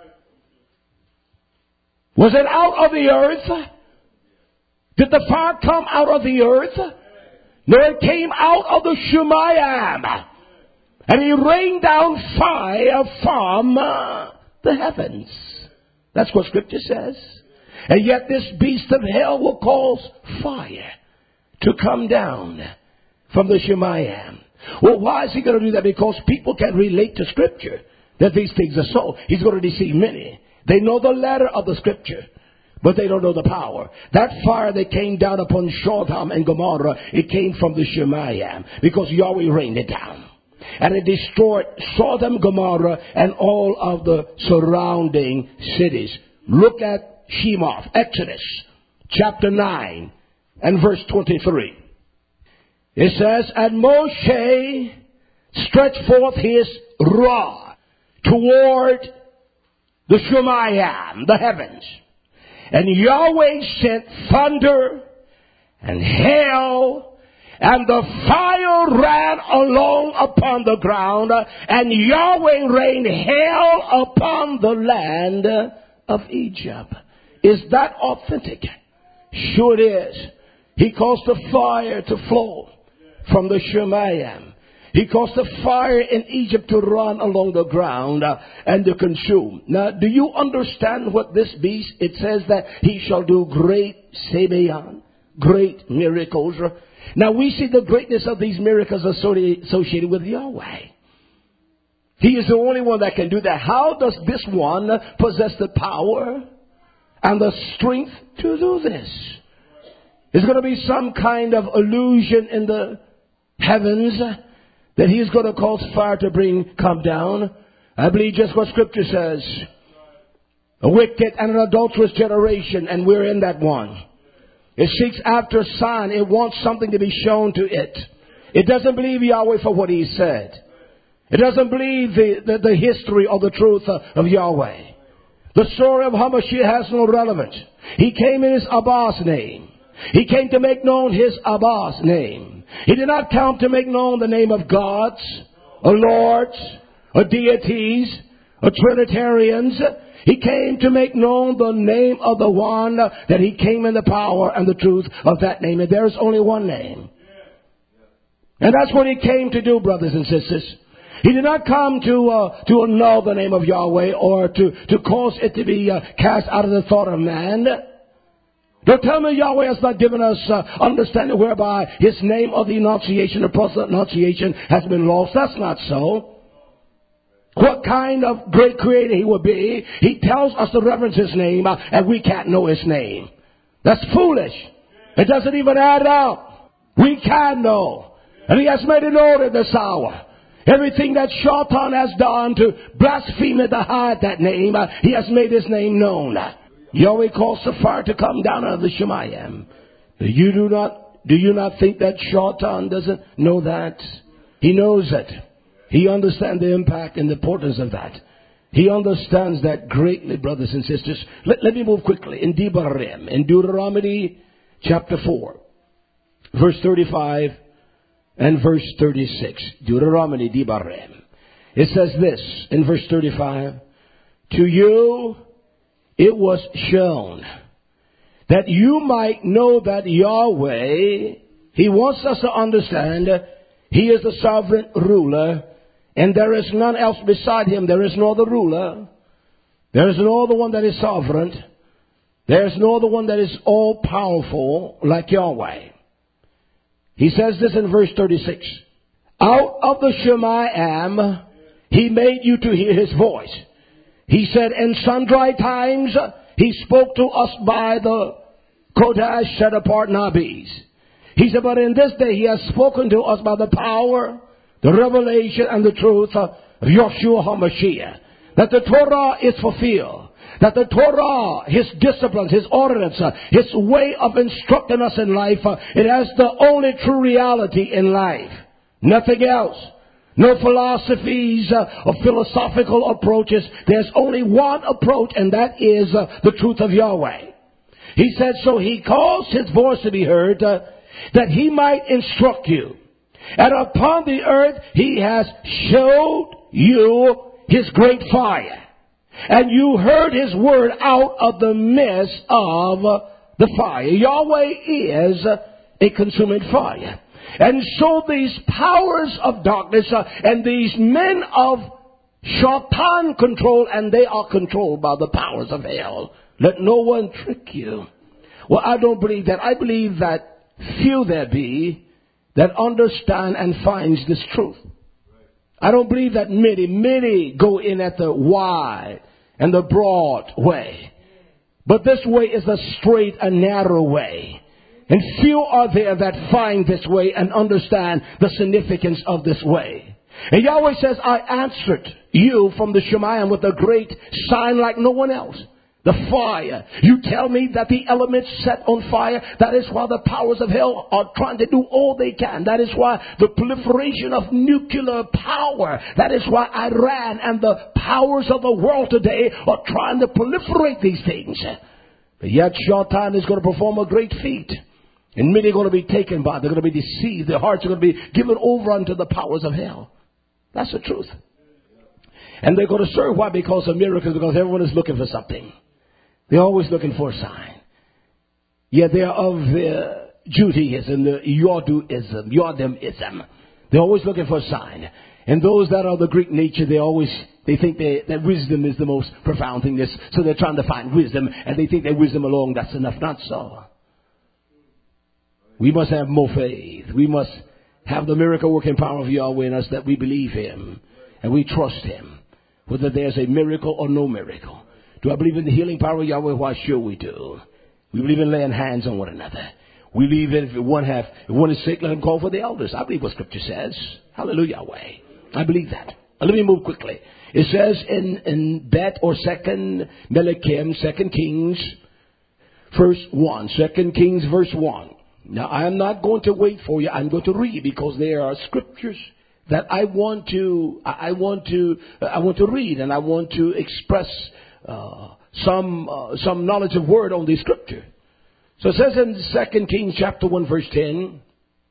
Was it out of the earth? Did the fire come out of the earth? No, it came out of the Shemayim. And he rained down fire from uh, the heavens. That's what Scripture says. And yet this beast of hell will cause fire to come down from the Shemayim. Well, why is he going to do that? Because people can relate to Scripture that these things are so. He's going to deceive many. They know the letter of the Scripture, but they don't know the power. That fire that came down upon Sodom and Gomorrah, it came from the Shemayim because Yahweh rained it down. And it destroyed Sodom, Gomorrah, and all of the surrounding cities. Look at Shemoth, Exodus chapter nine and verse twenty-three. It says, and Moshe stretched forth his rod toward the Shemayim, the heavens. And Yahweh sent thunder and hail, and the fire ran along upon the ground, and Yahweh rained hail upon the land of Egypt. Is that authentic? Sure it is. He caused the fire to flow from the Shemayim. He caused the fire in Egypt to run along the ground uh, and to consume. Now, do you understand what this beast, it says that he shall do great sebayon, great miracles. Now, we see the greatness of these miracles associated with Yahweh. He is the only one that can do that. How does this one possess the power and the strength to do this? There's going to be some kind of illusion in the heavens that he's going to cause fire to bring come down. I believe just what Scripture says. A wicked and an adulterous generation, and we're in that one. It seeks after a sign. It wants something to be shown to it. It doesn't believe Yahweh for what he said. It doesn't believe the, the, the history or the truth of Yahweh. The story of Hamashiach has no relevance. He came in his Abba's name. He came to make known his Abba's name. He did not come to make known the name of gods, or lords, or deities, or Trinitarians. He came to make known the name of the one that he came in the power and the truth of that name. And there is only one name. And that's what he came to do, brothers and sisters. He did not come to uh, to annul the name of Yahweh or to, to cause it to be uh, cast out of the thought of man. Don't tell me Yahweh has not given us uh, understanding whereby his name of the enunciation, the pronunciation has been lost. That's not so. What kind of great creator he would be. He tells us to reverence his name uh, and we can't know his name. That's foolish. It doesn't even add up. We can know. And he has made it known in this hour. Everything that Shaitan has done to blaspheme and to hide that name, uh, he has made his name known. Yahweh caused the fire to come down out of the Shemayim. You do not, do you not think that Shaitan doesn't know that? He knows it. He understands the impact and the importance of that. He understands that greatly, brothers and sisters. Let, let me move quickly. In Devarim, in Deuteronomy chapter four, verse thirty-five and verse thirty-six. Deuteronomy, Devarim. It says this in verse thirty-five. To you it was shown that you might know that Yahweh, he wants us to understand, he is the sovereign ruler, and there is none else beside him. There is no other ruler. There is no other one that is sovereign. There is no other one that is all powerful like Yahweh. He says this in verse thirty-six. Out of the Shemayim, he made you to hear his voice. He said, in sundry times, he spoke to us by the Kodesh set apart Nabis. He said, but in this day he has spoken to us by the power, the revelation, and the truth of Yeshua HaMashiach. That the Torah is fulfilled. That the Torah, his disciplines, his ordinance, uh, his way of instructing us in life, uh, it has the only true reality in life. Nothing else. No philosophies uh, or philosophical approaches. There's only one approach, and that is uh, the truth of Yahweh. He said, so he caused his voice to be heard, uh, that he might instruct you. And upon the earth he has showed you his great fire. And you heard his word out of the midst of the fire. Yahweh is a consuming fire. And so these powers of darkness uh, and these men of Shaitan control, and they are controlled by the powers of hell. Let no one trick you. Well, I don't believe that. I believe that few there be that understand and finds this truth. I don't believe that many, many go in at the wide and the broad way. But this way is the straight and narrow way. And few are there that find this way and understand the significance of this way. And Yahweh says, I answered you from the Shemayim with a great sign like no one else. The fire. You tell me that the elements set on fire. That is why the powers of hell are trying to do all they can. That is why the proliferation of nuclear power. That is why Iran and the powers of the world today are trying to proliferate these things. But yet Shaitan is going to perform a great feat. And many are going to be taken by. They're going to be deceived. Their hearts are going to be given over unto the powers of hell. That's the truth. And they're going to serve. Why? Because of miracles. Because everyone is looking for something. They're always looking for a sign. Yet they are of the Judaism, the Yoduism, Yodemism. They're always looking for a sign. And those that are the Greek nature, they always, they think they, that wisdom is the most profound thing. This, so they're trying to find wisdom, and they think that wisdom alone, that's enough. Not so. We must have more faith. We must have the miracle working power of Yahweh in us, that we believe him and we trust him. Whether there's a miracle or no miracle. Do I believe in the healing power of Yahweh? Why, sure we do. We believe in laying hands on one another. We believe in if one have, if one is sick, let him call for the elders. I believe what Scripture says. Hallelujah, Yahweh. I believe that. Let me move quickly. It says in, in Bet or Second Melikim, Second Kings, verse one. Second Kings, verse one. Now, I am not going to wait for you. I'm going to read because there are scriptures that I want to, I want to, I want to read, and I want to express uh, some uh, some knowledge of word on the scripture. So it says in Second Kings chapter one, verse ten,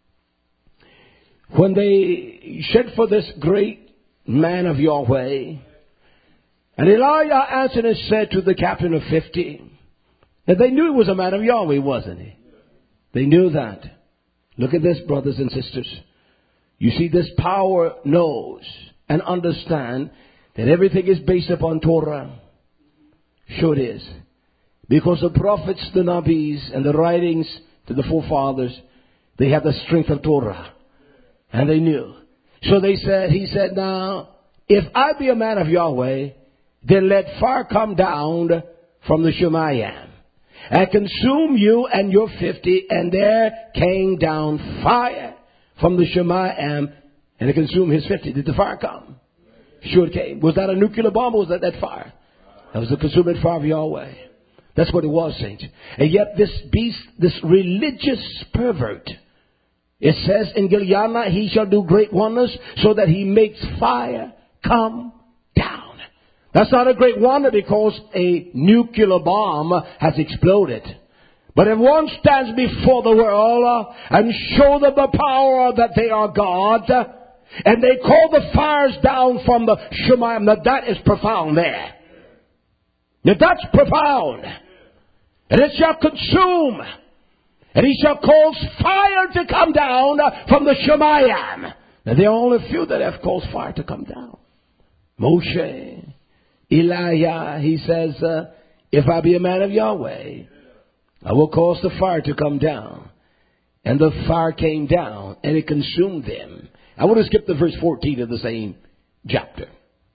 when they shed for this great man of Yahweh, and Elijah answered and said to the captain of fifty, that they knew he was a man of Yahweh, wasn't he? They knew that. Look at this, brothers and sisters. You see, this power knows and understands that everything is based upon Torah. Sure it is. Because the prophets, the Nabis, and the writings to the forefathers, they have the strength of Torah. And they knew. So they said, he said, now, if I be a man of Yahweh, then let fire come down from the Shemayim and consume you and your fifty. And there came down fire from the Shemayim, and it consumed his fifty. Did the fire come? Sure it came. Was that a nuclear bomb, or was that that fire? That was the consuming fire of Yahweh. That's what it was, saints. And yet this beast, this religious pervert, it says in Gilyana, he shall do great wonders so that he makes fire come down. That's not a great wonder because a nuclear bomb has exploded. But if one stands before the world and show them the power that they are God, and they call the fires down from the Shemayim, now that is profound there. Now that's profound. And it shall consume. And he shall cause fire to come down from the Shemayim. Now there are only a few that have caused fire to come down. Moshe, Elijah, he says, uh, if I be a man of Yahweh, I will cause the fire to come down. and the fire came down, and it consumed them. I want to skip to verse fourteen of the same chapter.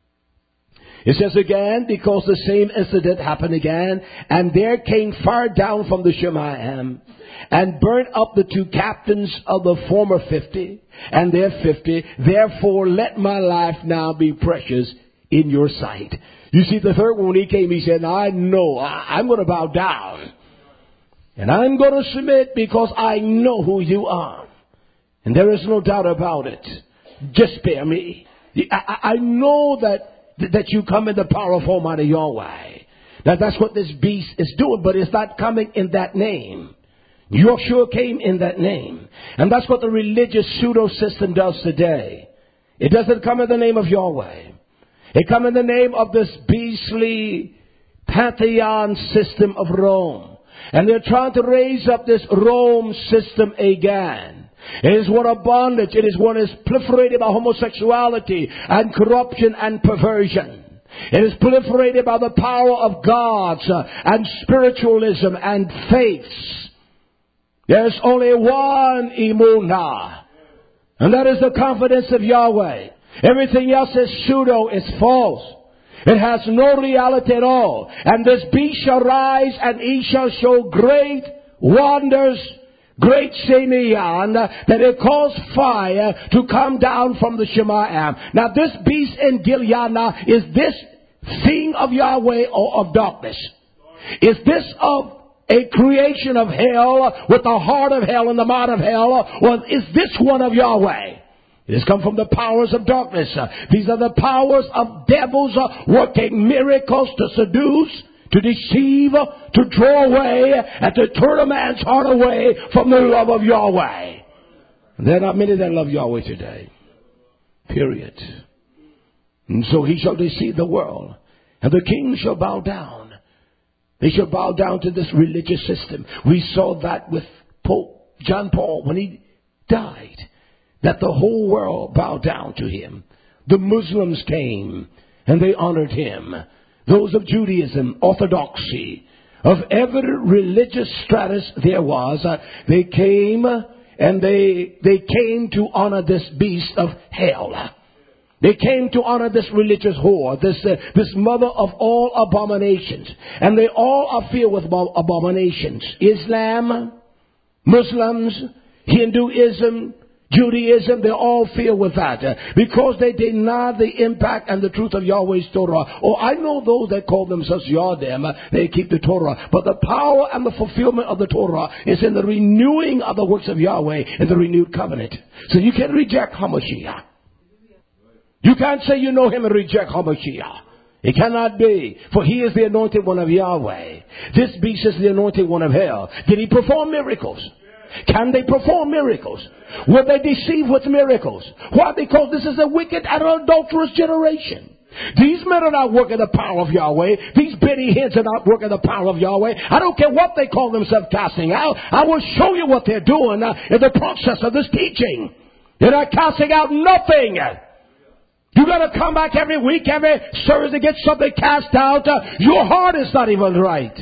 It says again, because the same incident happened again, and there came fire down from the Shemayim, and burnt up the two captains of the former fifty, and their fifty. Therefore, let my life now be precious in your sight. You see, the third one, when he came, he said, I know, I, I'm going to bow down. And I'm going to submit because I know who you are. And there is no doubt about it. Just spare me. I, I know that that you come in the power of Almighty Yahweh. Now that's what this beast is doing, but it's not coming in that name. Yeshua came in that name. And that's what the religious pseudo system does today. It doesn't come in the name of Yahweh. It comes in the name of this beastly pantheon system of Rome. And they're trying to raise up this Rome system again. It is one of bondage. It is one that is proliferated by homosexuality and corruption and perversion. It is proliferated by the power of gods uh, and spiritualism and faiths. There's only one emunah, and that is the confidence of Yahweh. Everything else is pseudo, is false. It has no reality at all. And this beast shall rise, and he shall show great wonders, great Simeon, that it caused fire to come down from the Shemayim. Now this beast in Gilead now, is this thing of Yahweh or of darkness? Is this of a creation of hell with the heart of hell and the mind of hell? Or is this one of Yahweh? It has come from the powers of darkness. These are the powers of devils working miracles to seduce, to deceive, to draw away, and to turn a man's heart away from the love of Yahweh. And there are not many that love Yahweh today. Period. And so he shall deceive the world, and the king shall bow down. They shall bow down to this religious system. We saw that with Pope John Paul when he died, that the whole world bowed down to him. The Muslims came and they honored him. Those of Judaism, Orthodoxy, of every religious stratus there was, uh, they came and they they came to honor this beast of hell. They came to honor this religious whore, this uh, this mother of all abominations. And they all are filled with abominations. Islam, Muslims, Hinduism, Judaism, they're all filled with that. Uh, because they deny the impact and the truth of Yahweh's Torah. Oh, I know those that call themselves Yahweh, uh, they keep the Torah. But the power and the fulfillment of the Torah is in the renewing of the works of Yahweh in the renewed covenant. So you can reject HaMashiach. You can't say you know him and reject HaMashiach. It cannot be. For he is the anointed one of Yahweh. This beast is the anointed one of hell. Did he perform miracles? Can they perform miracles? Will they deceive with miracles? Why? Because this is a wicked and adulterous generation. These men are not working the power of Yahweh. These Benny Hinns are not working the power of Yahweh. I don't care what they call themselves casting out. I will show you what they're doing uh, in the process of this teaching. They're not casting out nothing. You got to come back every week, every service to get something cast out. Uh, your heart is not even right.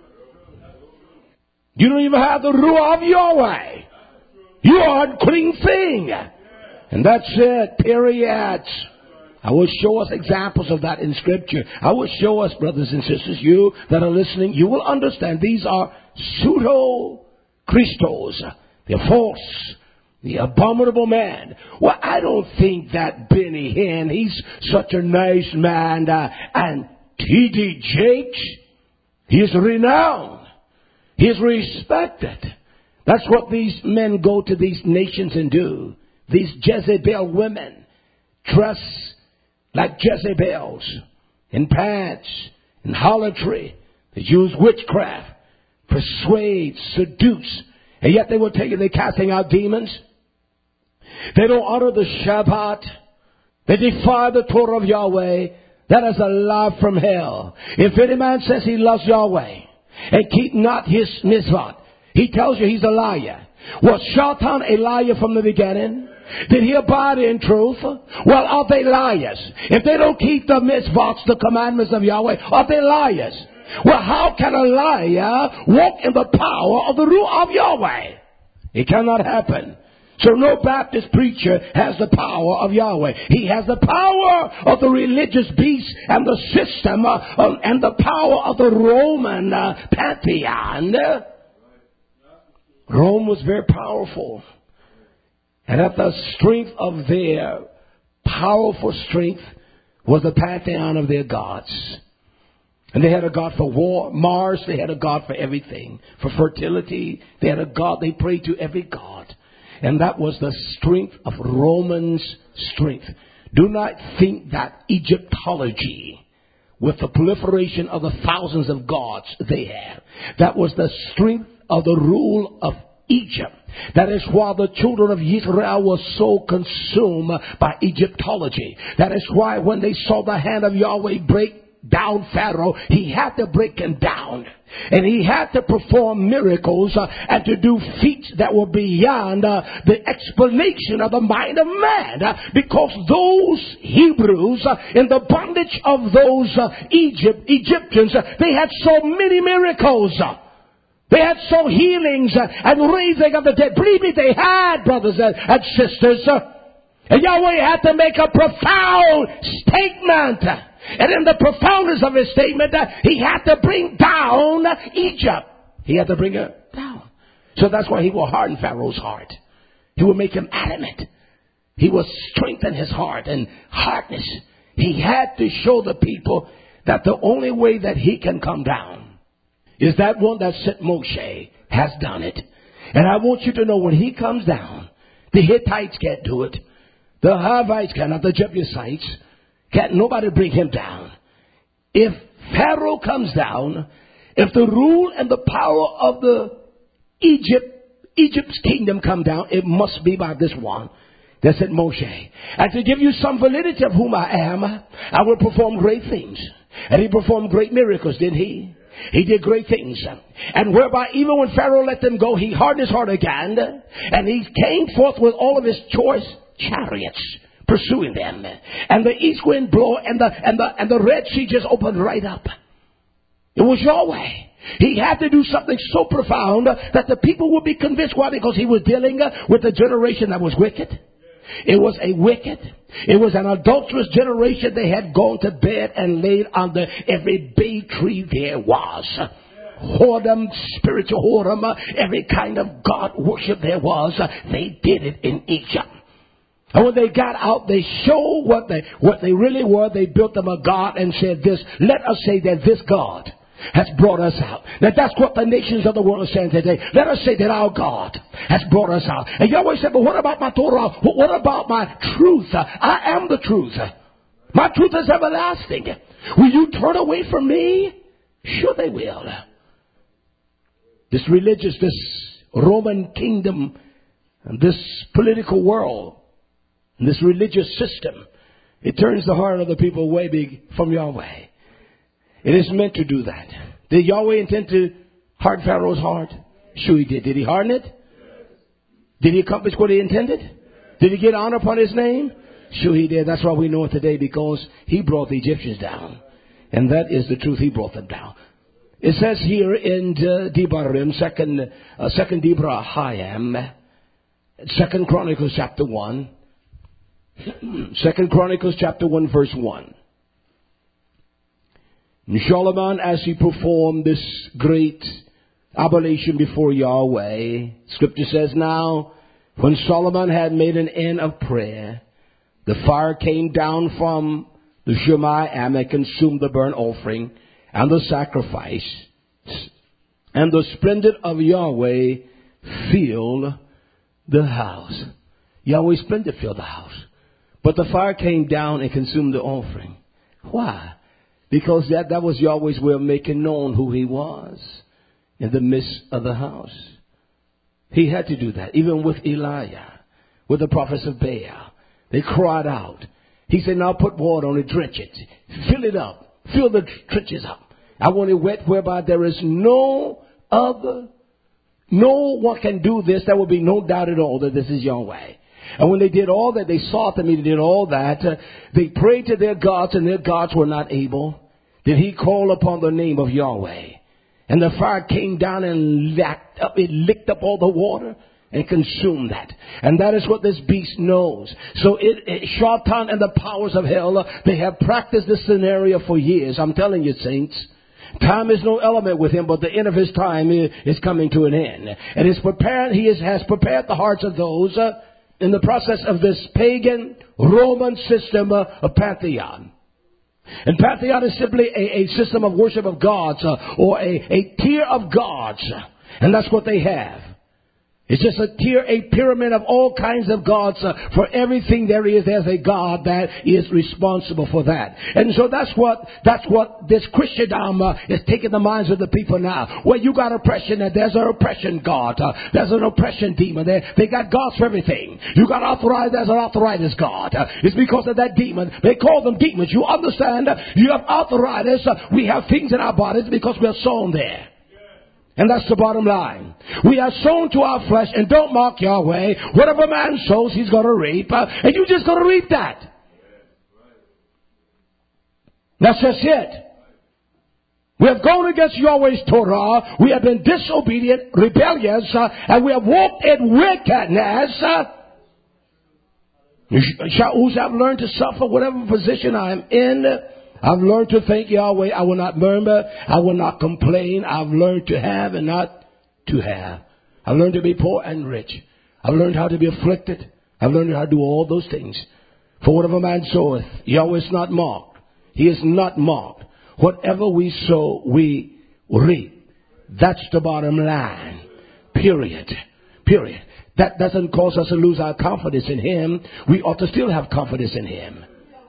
You don't even have the Ruah of Yahweh. You are an unclean thing. And that's it. Period. I will show us examples of that in Scripture. I will show us, brothers and sisters, you that are listening, you will understand these are pseudo-Christos. They're false. The abominable man. Well, I don't think that Benny Hinn, he's such a nice man. Uh, and T D Jakes, he's renowned. He's respected. That's what these men go to these nations and do. These Jezebel women dress like Jezebels in pants, in harlotry. They use witchcraft, persuade, seduce. And yet they will tell you they're casting out demons. They don't honor the Shabbat. They defy the Torah of Yahweh. That is a lie from hell. If any man says he loves Yahweh and keep not his mitzvot, he tells you he's a liar. Was Shatan a liar from the beginning? Did he abide in truth? Well, are they liars? If they don't keep the mitzvot, the commandments of Yahweh, are they liars? Well, how can a liar walk in the power of the Ruah of Yahweh? It cannot happen. So no Baptist preacher has the power of Yahweh. He has the power of the religious beast and the system uh, uh, and the power of the Roman uh, pantheon. Rome was very powerful. And at the strength of their powerful strength was the pantheon of their gods. And they had a god for war, Mars. They had a god for everything. For fertility, they had a god. They prayed to every god. And that was the strength of Romans' strength. Do not think that Egyptology, with the proliferation of the thousands of gods they had, that was the strength of the rule of Egypt. That is why the children of Israel were so consumed by Egyptology. That is why when they saw the hand of Yahweh break down Pharaoh, he had to break him down. And he had to perform miracles uh, and to do feats that were beyond uh, the explanation of the mind of man. Uh, because those Hebrews uh, in the bondage of those uh, Egypt, Egyptians, uh, they had so many miracles. Uh, They had so healings uh, and raising of the dead. Believe me, they had, brothers and, and sisters. Uh, and Yahweh had to make a profound statement. And in the profoundness of his statement, uh, he had to bring down Egypt. He had to bring her down. So that's why he will harden Pharaoh's heart. He will make him adamant. He will strengthen his heart and hardness. He had to show the people that the only way that he can come down is that one that sent Moshe has done it. And I want you to know when he comes down, the Hittites can't do it. The Hivites cannot. The Jebusites can't. Nobody bring him down. If Pharaoh comes down, if the rule and the power of the Egypt, Egypt's kingdom come down, it must be by this one that sent Moshe. And to give you some validity of whom I am, I will perform great things. And he performed great miracles, didn't he? He did great things. And whereby even when Pharaoh let them go, he hardened his heart again. And he came forth with all of his choice chariots pursuing them. And the east wind blew and the, and the, and the Red Sea just opened right up. It was Yahweh. He had to do something so profound that the people would be convinced. Why? Because he was dealing with a generation that was wicked. It was a wicked, it was an adulterous generation. They had gone to bed and laid under every bay tree there was. Whoredom, spiritual whoredom, every kind of God worship there was. They did it in Egypt. And when they got out, they showed what they, what they really were. They built them a God and said this, let us say that this God has brought us out. Now that's what the nations of the world are saying today. Let us say that our God has brought us out. And Yahweh said, but what about my Torah? What about my truth? I am the truth. My truth is everlasting. Will you turn away from me? Sure they will. This religious, this Roman kingdom, and this political world, and this religious system, it turns the heart of the people away from Yahweh. It is meant to do that. Did Yahweh intend to harden Pharaoh's heart? Sure he did. Did he harden it? Did he accomplish what he intended? Did he get honor upon his name? Sure he did. That's why we know it today, because he brought the Egyptians down. And that is the truth. He brought them down. It says here in uh, Devarim, second, uh, second Debrahayim, second Chronicles chapter one, second Chronicles chapter one verse one. And Solomon, as he performed this great oblation before Yahweh, Scripture says, now, when Solomon had made an end of prayer, the fire came down from the Shemayim and consumed the burnt offering and the sacrifice, and the splendor of Yahweh filled the house. Yahweh's splendor filled the house. But the fire came down and consumed the offering. Why? Because that, that was Yahweh's way of making known who he was in the midst of the house. He had to do that. Even with Elijah, with the prophets of Baal, they cried out. He said, now put water on it, drench it, fill it up, fill the trenches up. I want it wet whereby there is no other, no one can do this. There will be no doubt at all that this is Yahweh. And when they did all that, they sought him, he did all that. Uh, they prayed to their gods, and their gods were not able. Did he call upon the name of Yahweh? And the fire came down and lacked up, it licked up all the water. and consume that. And that is what this beast knows. So it, it Shaitan and the powers of hell, they have practiced this scenario for years. I'm telling you, saints. Time is no element with him, but the end of his time is coming to an end. And is prepared, he is, has prepared the hearts of those uh, in the process of this pagan Roman system uh, of pantheon. And pantheon is simply a, a system of worship of gods uh, or a, a tier of gods. And that's what they have. It's just a tier, a pyramid of all kinds of gods. Uh, for everything there is, there's a God that is responsible for that. And so that's what, that's what this Christendom uh, is taking the minds of the people now. Well, you got oppression, and there's an oppression God. Uh, there's an oppression demon. They, they got gods for everything. You got arthritis, there's an arthritis God. Uh, it's because of that demon. They call them demons. You understand? You have arthritis. Uh, we have things in our bodies because we are sown there. And that's the bottom line. We are sown to our flesh, and don't mock Yahweh. Whatever man sows, he's going to reap. Uh, and you're just going to reap that. That's just it. We have gone against Yahweh's Torah. We have been disobedient, rebellious, uh, and we have walked in wickedness. Uh, Shaul, I've learned to suffer whatever position I am in. I've learned to thank Yahweh. I will not murmur. I will not complain. I've learned to have and not to have. I've learned to be poor and rich. I've learned how to be afflicted. I've learned how to do all those things. For whatever man soweth, Yahweh is not mocked. He is not mocked. Whatever we sow, we reap. That's the bottom line. Period. Period. That doesn't cause us to lose our confidence in Him. We ought to still have confidence in Him.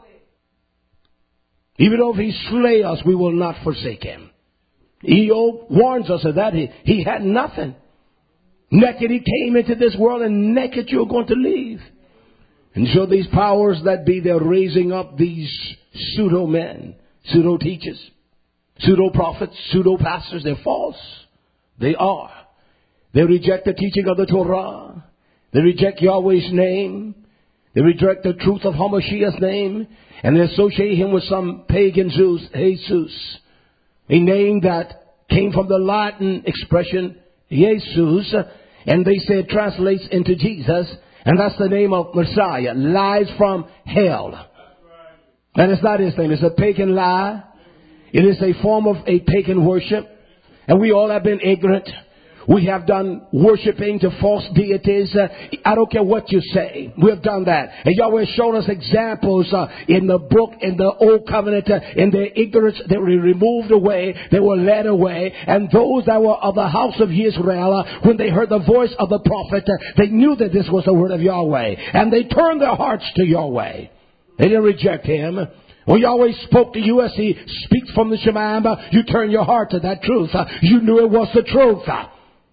Even though if he slay us, we will not forsake him. Eob warns us of that. He, he had nothing. Naked he came into this world, and naked you're going to leave. And so these powers that be, they're raising up these pseudo men, pseudo teachers, pseudo prophets, pseudo pastors. They're false. They are. They reject the teaching of the Torah. They reject Yahweh's name. They reject the truth of Hamashiach's name. And they associate him with some pagan Zeus, Jesus, a name that came from the Latin expression Jesus, and they say it translates into Jesus, and that's the name of Messiah, lies from hell. And it's not his name, it's a pagan lie. It is a form of a pagan worship, and we all have been ignorant. We have done worshiping to false deities. Uh, I don't care what you say. We have done that. And Yahweh showed us examples uh, in the book, in the Old Covenant. Uh, in their ignorance, they were removed away. They were led away. And those that were of the house of Israel, uh, when they heard the voice of the prophet, uh, they knew that this was the word of Yahweh. And they turned their hearts to Yahweh. They didn't reject him. When Yahweh spoke to you as he speaks from the Shemaim, uh, you turn your heart to that truth. Uh, you knew it was the truth. Uh,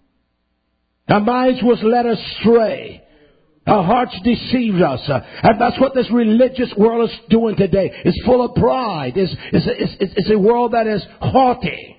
Our minds was led astray. Our hearts deceived us. Uh, and that's what this religious world is doing today. It's full of pride. It's, it's, it's, it's a world that is haughty.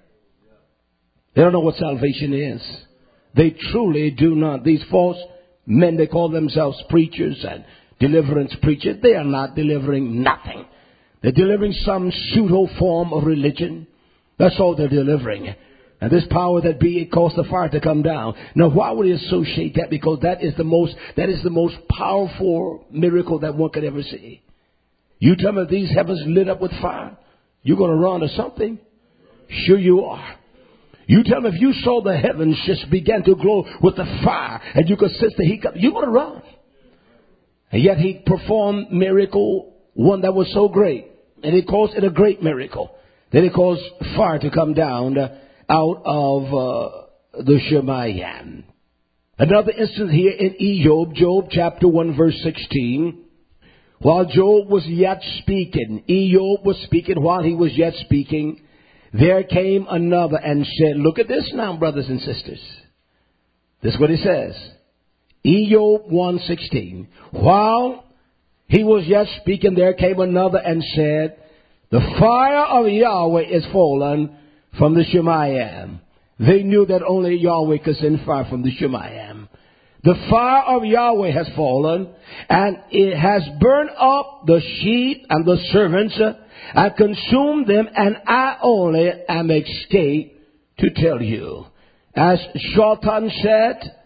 They don't know what salvation is. They truly do not. These false men, they call themselves preachers and deliverance preachers. They are not delivering nothing. They're delivering some pseudo form of religion. That's all they're delivering. And this power that be, it caused the fire to come down. Now, why would he associate that? Because that is the most, that is the most powerful miracle that one could ever see. You tell me these heavens lit up with fire, you're going to run to something? Sure you are. You tell me if you saw the heavens just begin to glow with the fire and you could sense the heat, you're going to run. And yet he performed miracle, one that was so great. And he caused it a great miracle. Then he caused fire to come down Uh, out of uh, the Shemayim. Another instance here in Ejob, Job chapter one verse sixteen. While Job was yet speaking, Ejob was speaking while he was yet speaking, there came another and said, look at this now, brothers and sisters. This is what he says. Ejob one sixteen. While he was yet speaking, there came another and said, the fire of Yahweh is fallen from the Shemayim. They knew that only Yahweh could send fire from the Shemayim. The fire of Yahweh has fallen, and it has burned up the sheep and the servants, and consumed them, and I only am escaped to tell you. As Shaitan said,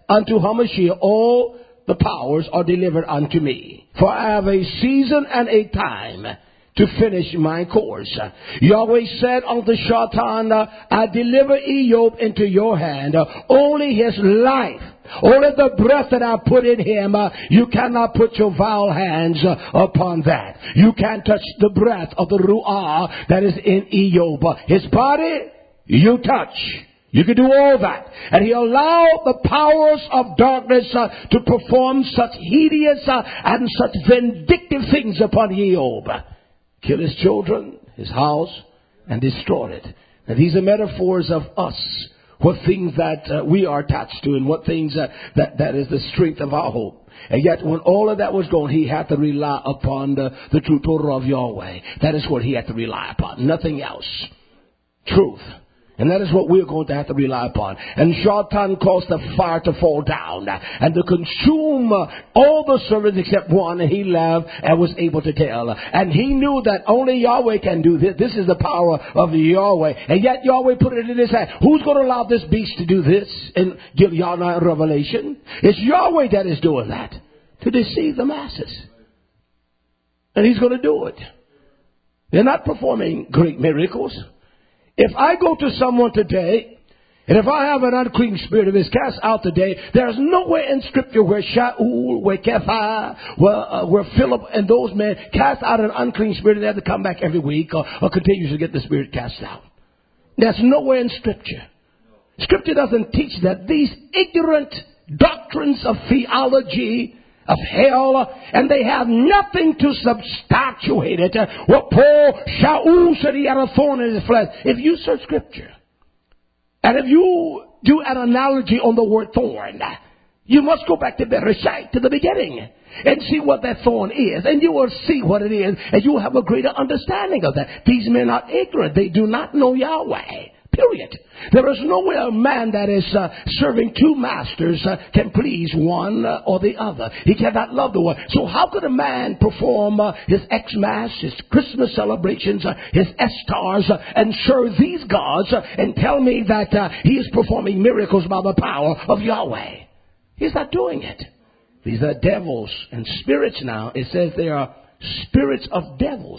unto Hamashiach all the powers are delivered unto me. For I have a season and a time to finish my course. Yahweh said unto Shatan, I deliver Ejob into your hand. Only his life, only the breath that I put in him, you cannot put your vile hands upon that. You can't touch the breath of the Ruah that is in Ejob. His body, you touch. You can do all that. And he allowed the powers of darkness uh, to perform such hideous uh, and such vindictive things upon Ejob. Kill his children, his house, and destroy it. Now these are metaphors of us. What things that uh, we are attached to and what things uh, that, that is the strength of our hope. And yet when all of that was gone, he had to rely upon the, the true Torah of Yahweh. That is what he had to rely upon. Nothing else. Truth. And that is what we're going to have to rely upon. And Shatan caused the fire to fall down and to consume all the servants except one. And he left and was able to tell. And he knew that only Yahweh can do this. This is the power of Yahweh. And yet Yahweh put it in his hand. Who's going to allow this beast to do this in Gilead Revelation? It's Yahweh that is doing that to deceive the masses. And he's going to do it. They're not performing great miracles. If I go to someone today, and if I have an unclean spirit, if it's cast out today, there's nowhere in Scripture where Shaul, where Kepha, where, uh, where Philip and those men cast out an unclean spirit and they have to come back every week or, or continue to get the spirit cast out. There's nowhere in Scripture. Scripture doesn't teach that. These ignorant doctrines of theology, of hell, and they have nothing to substantiate it. What Paul, Shaul said he had a thorn in his flesh. If you search Scripture, and if you do an analogy on the word thorn, you must go back to Bereshit, to the beginning, and see what that thorn is, and you will see what it is, and you will have a greater understanding of that. These men are ignorant. They do not know Yahweh. Period. There is no way a man that is uh, serving two masters uh, can please one uh, or the other. He cannot love the one. So how could a man perform uh, his Xmas, his Christmas celebrations, uh, his Estars, uh, and serve these gods uh, and tell me that uh, he is performing miracles by the power of Yahweh? He's not doing it. These are devils and spirits now. It says they are spirits of devils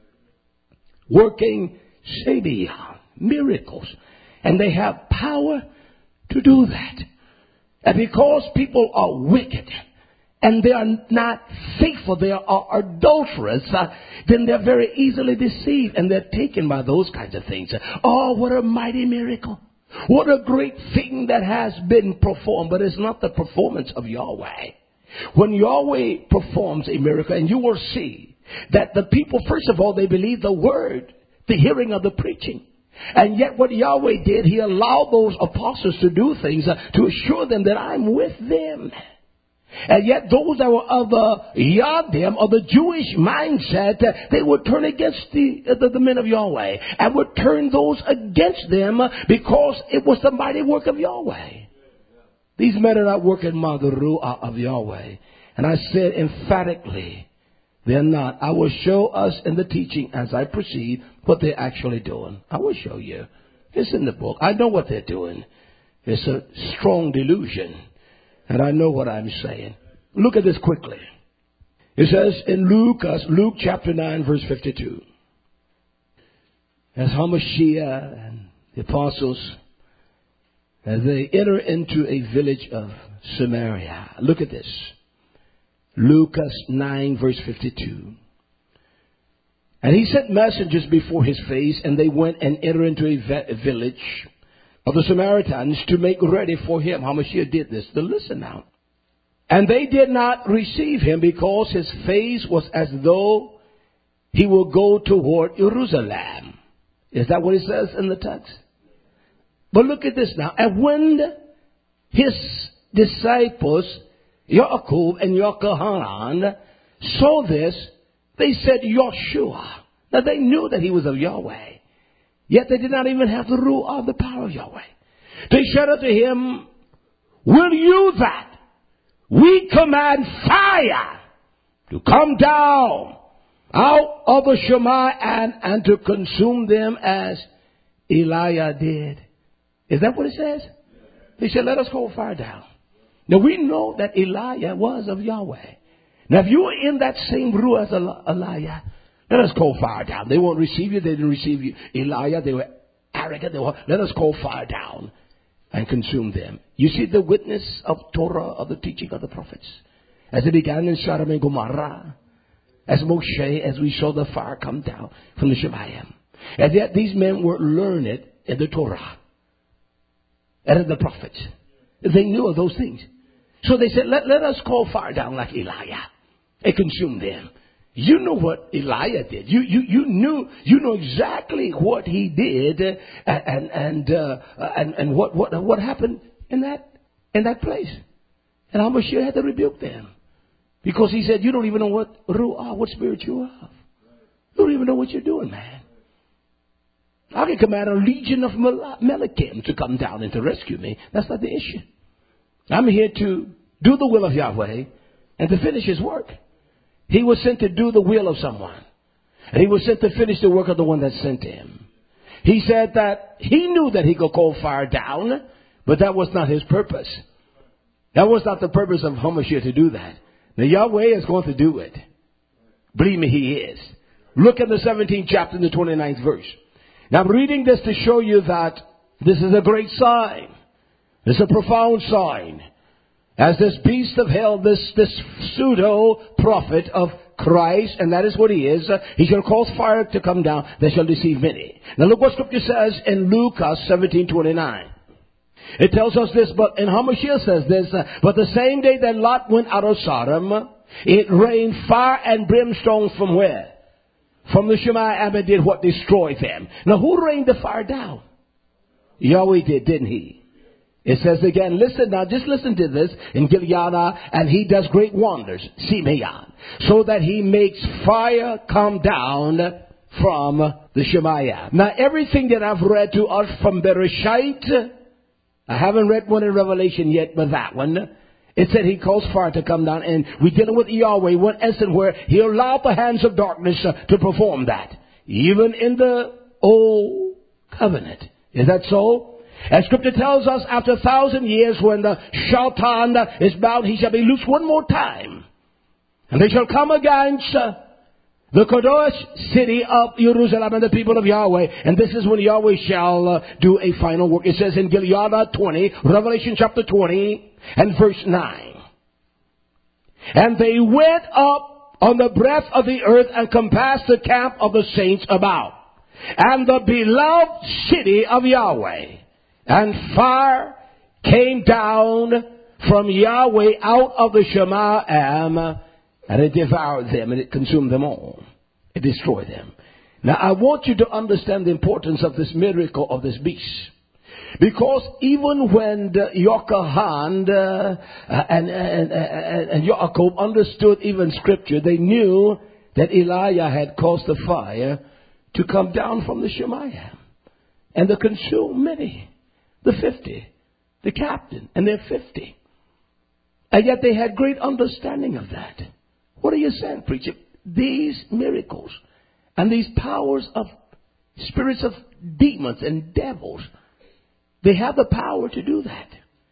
working Sabiah. Miracles. And they have power to do that. And because people are wicked and they are not faithful, they are adulterous, uh, then they're very easily deceived and they're taken by those kinds of things. Oh, what a mighty miracle. What a great thing that has been performed. But it's not the performance of Yahweh. When Yahweh performs a miracle, and you will see that the people, first of all, they believe the word, the hearing of the preaching. And yet what Yahweh did, he allowed those apostles to do things uh, to assure them that I'm with them. And yet those that were of the Yadim, or the Jewish mindset, uh, they would turn against the, uh, the, the men of Yahweh and would turn those against them uh, because it was the mighty work of Yahweh. These men are not working by the Ruah of Yahweh. And I said emphatically, they're not. I will show us in the teaching as I proceed what they're actually doing. I will show you. It's in the book. I know what they're doing. It's a strong delusion. And I know what I'm saying. Look at this quickly. It says in Luke, uh, Luke chapter nine, verse fifty-two. As Hamashiach and the apostles, as they enter into a village of Samaria. Look at this. Luke nine, verse fifty-two. And he sent messengers before his face, and they went and entered into a, ve- a village of the Samaritans to make ready for him. Hamashiach did this. But listen now. And they did not receive him because his face was as though he will go toward Jerusalem. Is that what it says in the text? But look at this now. And when his disciples, Yaakov and Yochanan, saw this, they said, Yeshua. Now they knew that he was of Yahweh. Yet they did not even have the rule of the power of Yahweh. They said unto him, will you that we command fire to come down out of the Shema and, and to consume them as Elijah did? Is that what it says? They said, let us call fire down. Now we know that Elijah was of Yahweh. Now if you were in that same brew as Elijah, let us call fire down. They won't receive you. They didn't receive you. Elijah, they were arrogant. They were, let us call fire down and consume them. You see the witness of Torah, of the teaching of the prophets. As it began in Sodom and Gomorrah, as Moshe, as we saw the fire come down from the Shemayim. And yet these men were learned in the Torah and in the prophets. They knew of those things. So they said, let, let us call fire down like Elijah and consume them. You know what Elijah did. You you you knew you know exactly what he did, uh, and and uh, and and what what what happened in that in that place. And Hamashiach had to rebuke them because he said, "You don't even know what ruah, what spirit you have. You don't even know what you're doing, man. I can command a legion of Melachim to come down and to rescue me. That's not the issue. I'm here to do the will of Yahweh and to finish His work." He was sent to do the will of someone. And he was sent to finish the work of the one that sent him. He said that he knew that he could call fire down, but that was not his purpose. That was not the purpose of Hamashiach to do that. Now Yahweh is going to do it. Believe me, He is. Look at the seventeenth chapter and the twenty-ninth verse. Now I'm reading this to show you that this is a great sign. It's a profound sign. As this beast of hell, this, this pseudo-prophet of Christ, and that is what he is, uh, he shall cause fire to come down that shall deceive many. Now look what Scripture says in Luke seventeen twenty-nine. It tells us this, but, and Hamashiach says this, uh, but the same day that Lot went out of Sodom, it rained fire and brimstone from where? From the Shemayim, and did what? Destroyed them. Now who rained the fire down? Yahweh did, didn't He? It says again, listen now, just listen to this in Gilead, and He does great wonders, Simeon, so that He makes fire come down from the Shemayim. Now everything that I've read to us from Bereshit, I haven't read one in Revelation yet, but that one, it said He calls fire to come down, and we're dealing with Yahweh, one instant where He allowed the hands of darkness uh, to perform that, even in the old covenant. Is that so? And Scripture tells us after a thousand years when the Shaitan is bound, he shall be loosed one more time. And they shall come against uh, the Kadosh city of Jerusalem and the people of Yahweh. And this is when Yahweh shall uh, do a final work. It says in Gilead twenty, Revelation chapter twenty and verse nine. And they went up on the breadth of the earth and compassed the camp of the saints about. And the beloved city of Yahweh. And fire came down from Yahweh out of the Shemayim, and it devoured them, and it consumed them all. It destroyed them. Now, I want you to understand the importance of this miracle of this beast. Because even when the Yochanan uh, and, and, and, and Yaakov understood even Scripture, they knew that Elijah had caused the fire to come down from the Shemayim and to consume many. The fifty, the captain, and they're fifty. And yet they had great understanding of that. What are you saying, preacher? These miracles and these powers of spirits of demons and devils, they have the power to do that.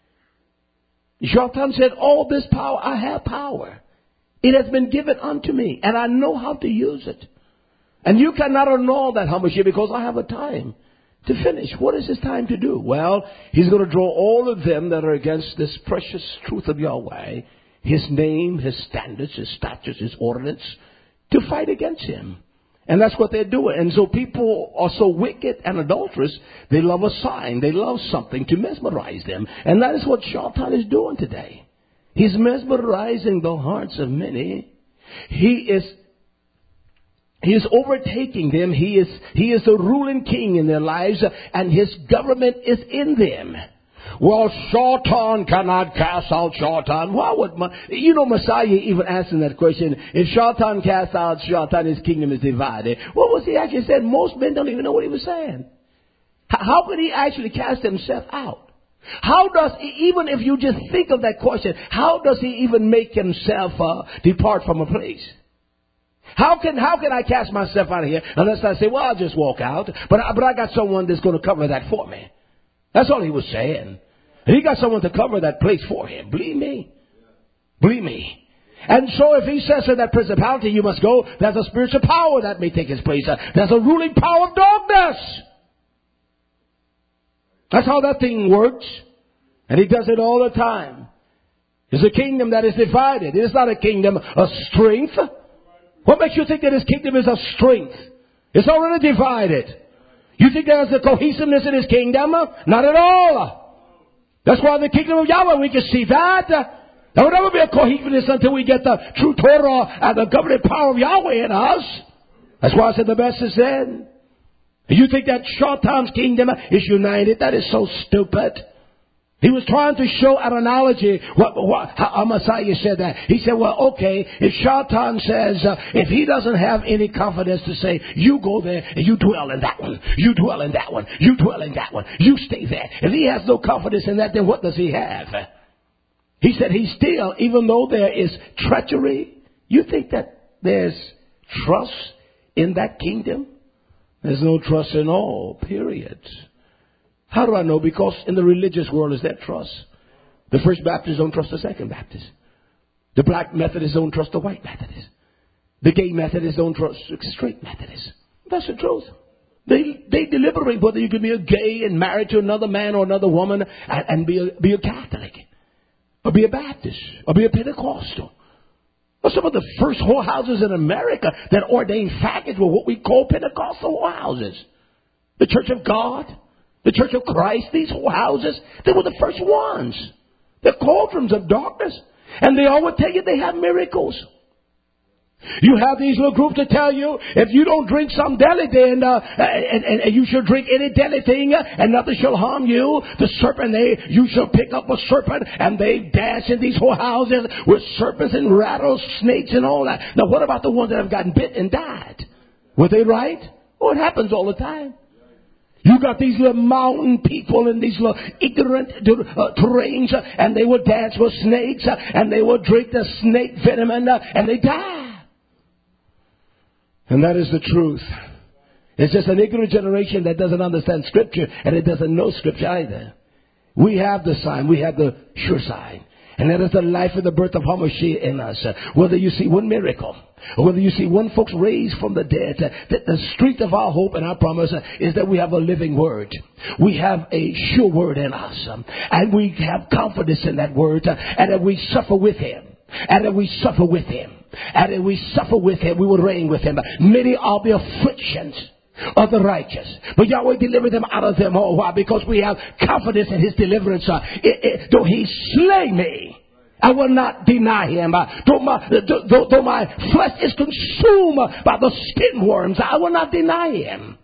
Shaitan said, all this power, I have power. It has been given unto me, and I know how to use it. And you cannot annul that, Hamashiach, because I have a time to finish. What is His time to do? Well, He's going to draw all of them that are against this precious truth of Yahweh, His name, His standards, His statutes, His ordinance, to fight against Him. And that's what they're doing. And so people are so wicked and adulterous, they love a sign. They love something to mesmerize them. And that is what Shaitan is doing today. He's mesmerizing the hearts of many. He is He is overtaking them. He is, he is the ruling king in their lives, and his government is in them. Well, Shaitan cannot cast out Shaitan. Why would, my, you know, Messiah even asking that question. If Shaitan casts out Shaitan, his kingdom is divided. What was he actually saying? Most men don't even know what he was saying. How could he actually cast himself out? How does, even if you just think of that question, how does he even make himself uh, depart from a place? How can how can I cast myself out of here unless I say, well, I'll just walk out, but I, but I got someone that's going to cover that for me. That's all he was saying. And he got someone to cover that place for him. Believe me. Believe me. And so if he says to that principality, you must go, there's a spiritual power that may take his place. There's a ruling power of darkness. That's how that thing works. And he does it all the time. It's a kingdom that is divided. It is not a kingdom of strength. What makes you think that his kingdom is of strength? It's already divided. You think there's a cohesiveness in his kingdom? Not at all. That's why the kingdom of Yahweh, we can see that. There will never be a cohesiveness until we get the true Torah and the governing power of Yahweh in us. That's why I said the best is in. You think that Shaitan's kingdom is united? That is so stupid. He was trying to show an analogy what, what, how Messiah said that. He said, well, okay, if Shaitan says, uh, if he doesn't have any confidence to say, you go there and you dwell in that one, you dwell in that one, you dwell in that one, you stay there. If he has no confidence in that, then what does he have? He said he still, even though there is treachery, you think that there's trust in that kingdom? There's no trust in all, period. How do I know? Because in the religious world is that trust. The First Baptists don't trust the Second Baptists. The Black Methodists don't trust the White Methodists. The Gay Methodists don't trust the Straight Methodists. That's the truth. They they deliberate whether you can be a gay and married to another man or another woman and, and be a, be a Catholic. Or be a Baptist. Or be a Pentecostal. Well, some of the first whorehouses in America that ordained faggots were what we call Pentecostal whorehouses. The Church of God. The Church of Christ, these whorehouses, they were the first ones. They're cauldrons of darkness. And they all would tell you they have miracles. You have these little groups that tell you if you don't drink some deli, then uh, and, and, and you should drink any deli thing uh, and nothing shall harm you. The serpent, they you shall pick up a serpent, and they dance in these whorehouses with serpents and rattlesnakes and all that. Now, what about the ones that have gotten bit and died? Were they right? Oh, it happens all the time. You got these little mountain people in these little ignorant uh, terrains, uh, and they will dance with snakes, uh, and they will drink the snake venom, and, uh, and they die. And that is the truth. It's just an ignorant generation that doesn't understand Scripture, and it doesn't know Scripture either. We have the sign. We have the sure sign. And that is the life and the birth of HaMashiach in us. Uh, whether you see one miracle, or whether you see one folks raised from the dead, uh, that the strength of our hope and our promise uh, is that we have a living word. We have a sure word in us. Um, and we have confidence in that word. Uh, and that we suffer with him. And that we suffer with him. And that we suffer with him. We will reign with him. Many are the afflictions of the righteous, but Yahweh delivered them out of them all. Why? Because we have confidence in his deliverance. Uh, it, it, though he slay me, I will not deny him. Uh, though, my, though, though my flesh is consumed by the skin worms, I will not deny him.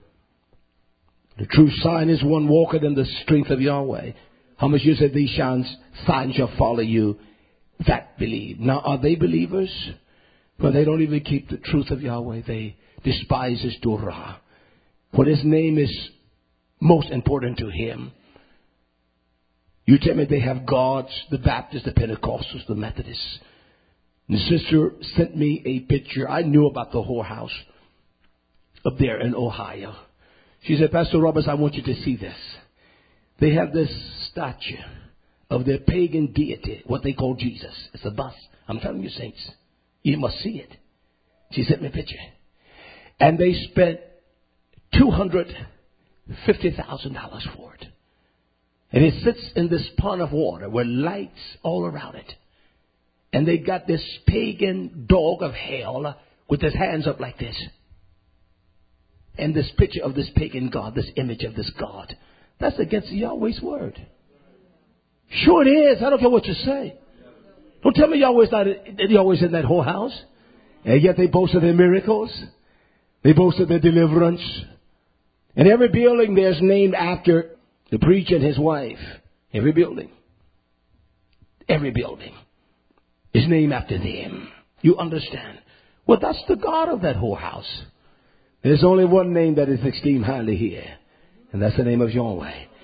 The true sign is one walking in the strength of Yahweh. How much you said these signs, signs shall follow you that believe. Now, are they believers? But they don't even keep the truth of Yahweh. They despise his Torah. For his name is most important to him. You tell me they have gods, the Baptists, the Pentecostals, the Methodists. And the sister sent me a picture. I knew about the whorehouse up there in Ohio. She said, Pastor Roberts, I want you to see this. They have this statue of their pagan deity, what they call Jesus. It's a bust. I'm telling you, saints, you must see it. She sent me a picture. And they spent two hundred fifty thousand dollars for it. And it sits in this pond of water with lights all around it. And they got this pagan dog of hell with his hands up like this. And this picture of this pagan God, this image of this God. That's against Yahweh's word. Sure it is. I don't care what you say. Don't tell me Yahweh's not Yahweh's in that whole house. And yet they boast of their miracles. They boast of their deliverance. And every building there's named after the preacher and his wife. Every building. Every building is named after them. You understand? Well, that's the God of that whole house. There's only one name that is esteemed highly here. And that's the name of Yahweh.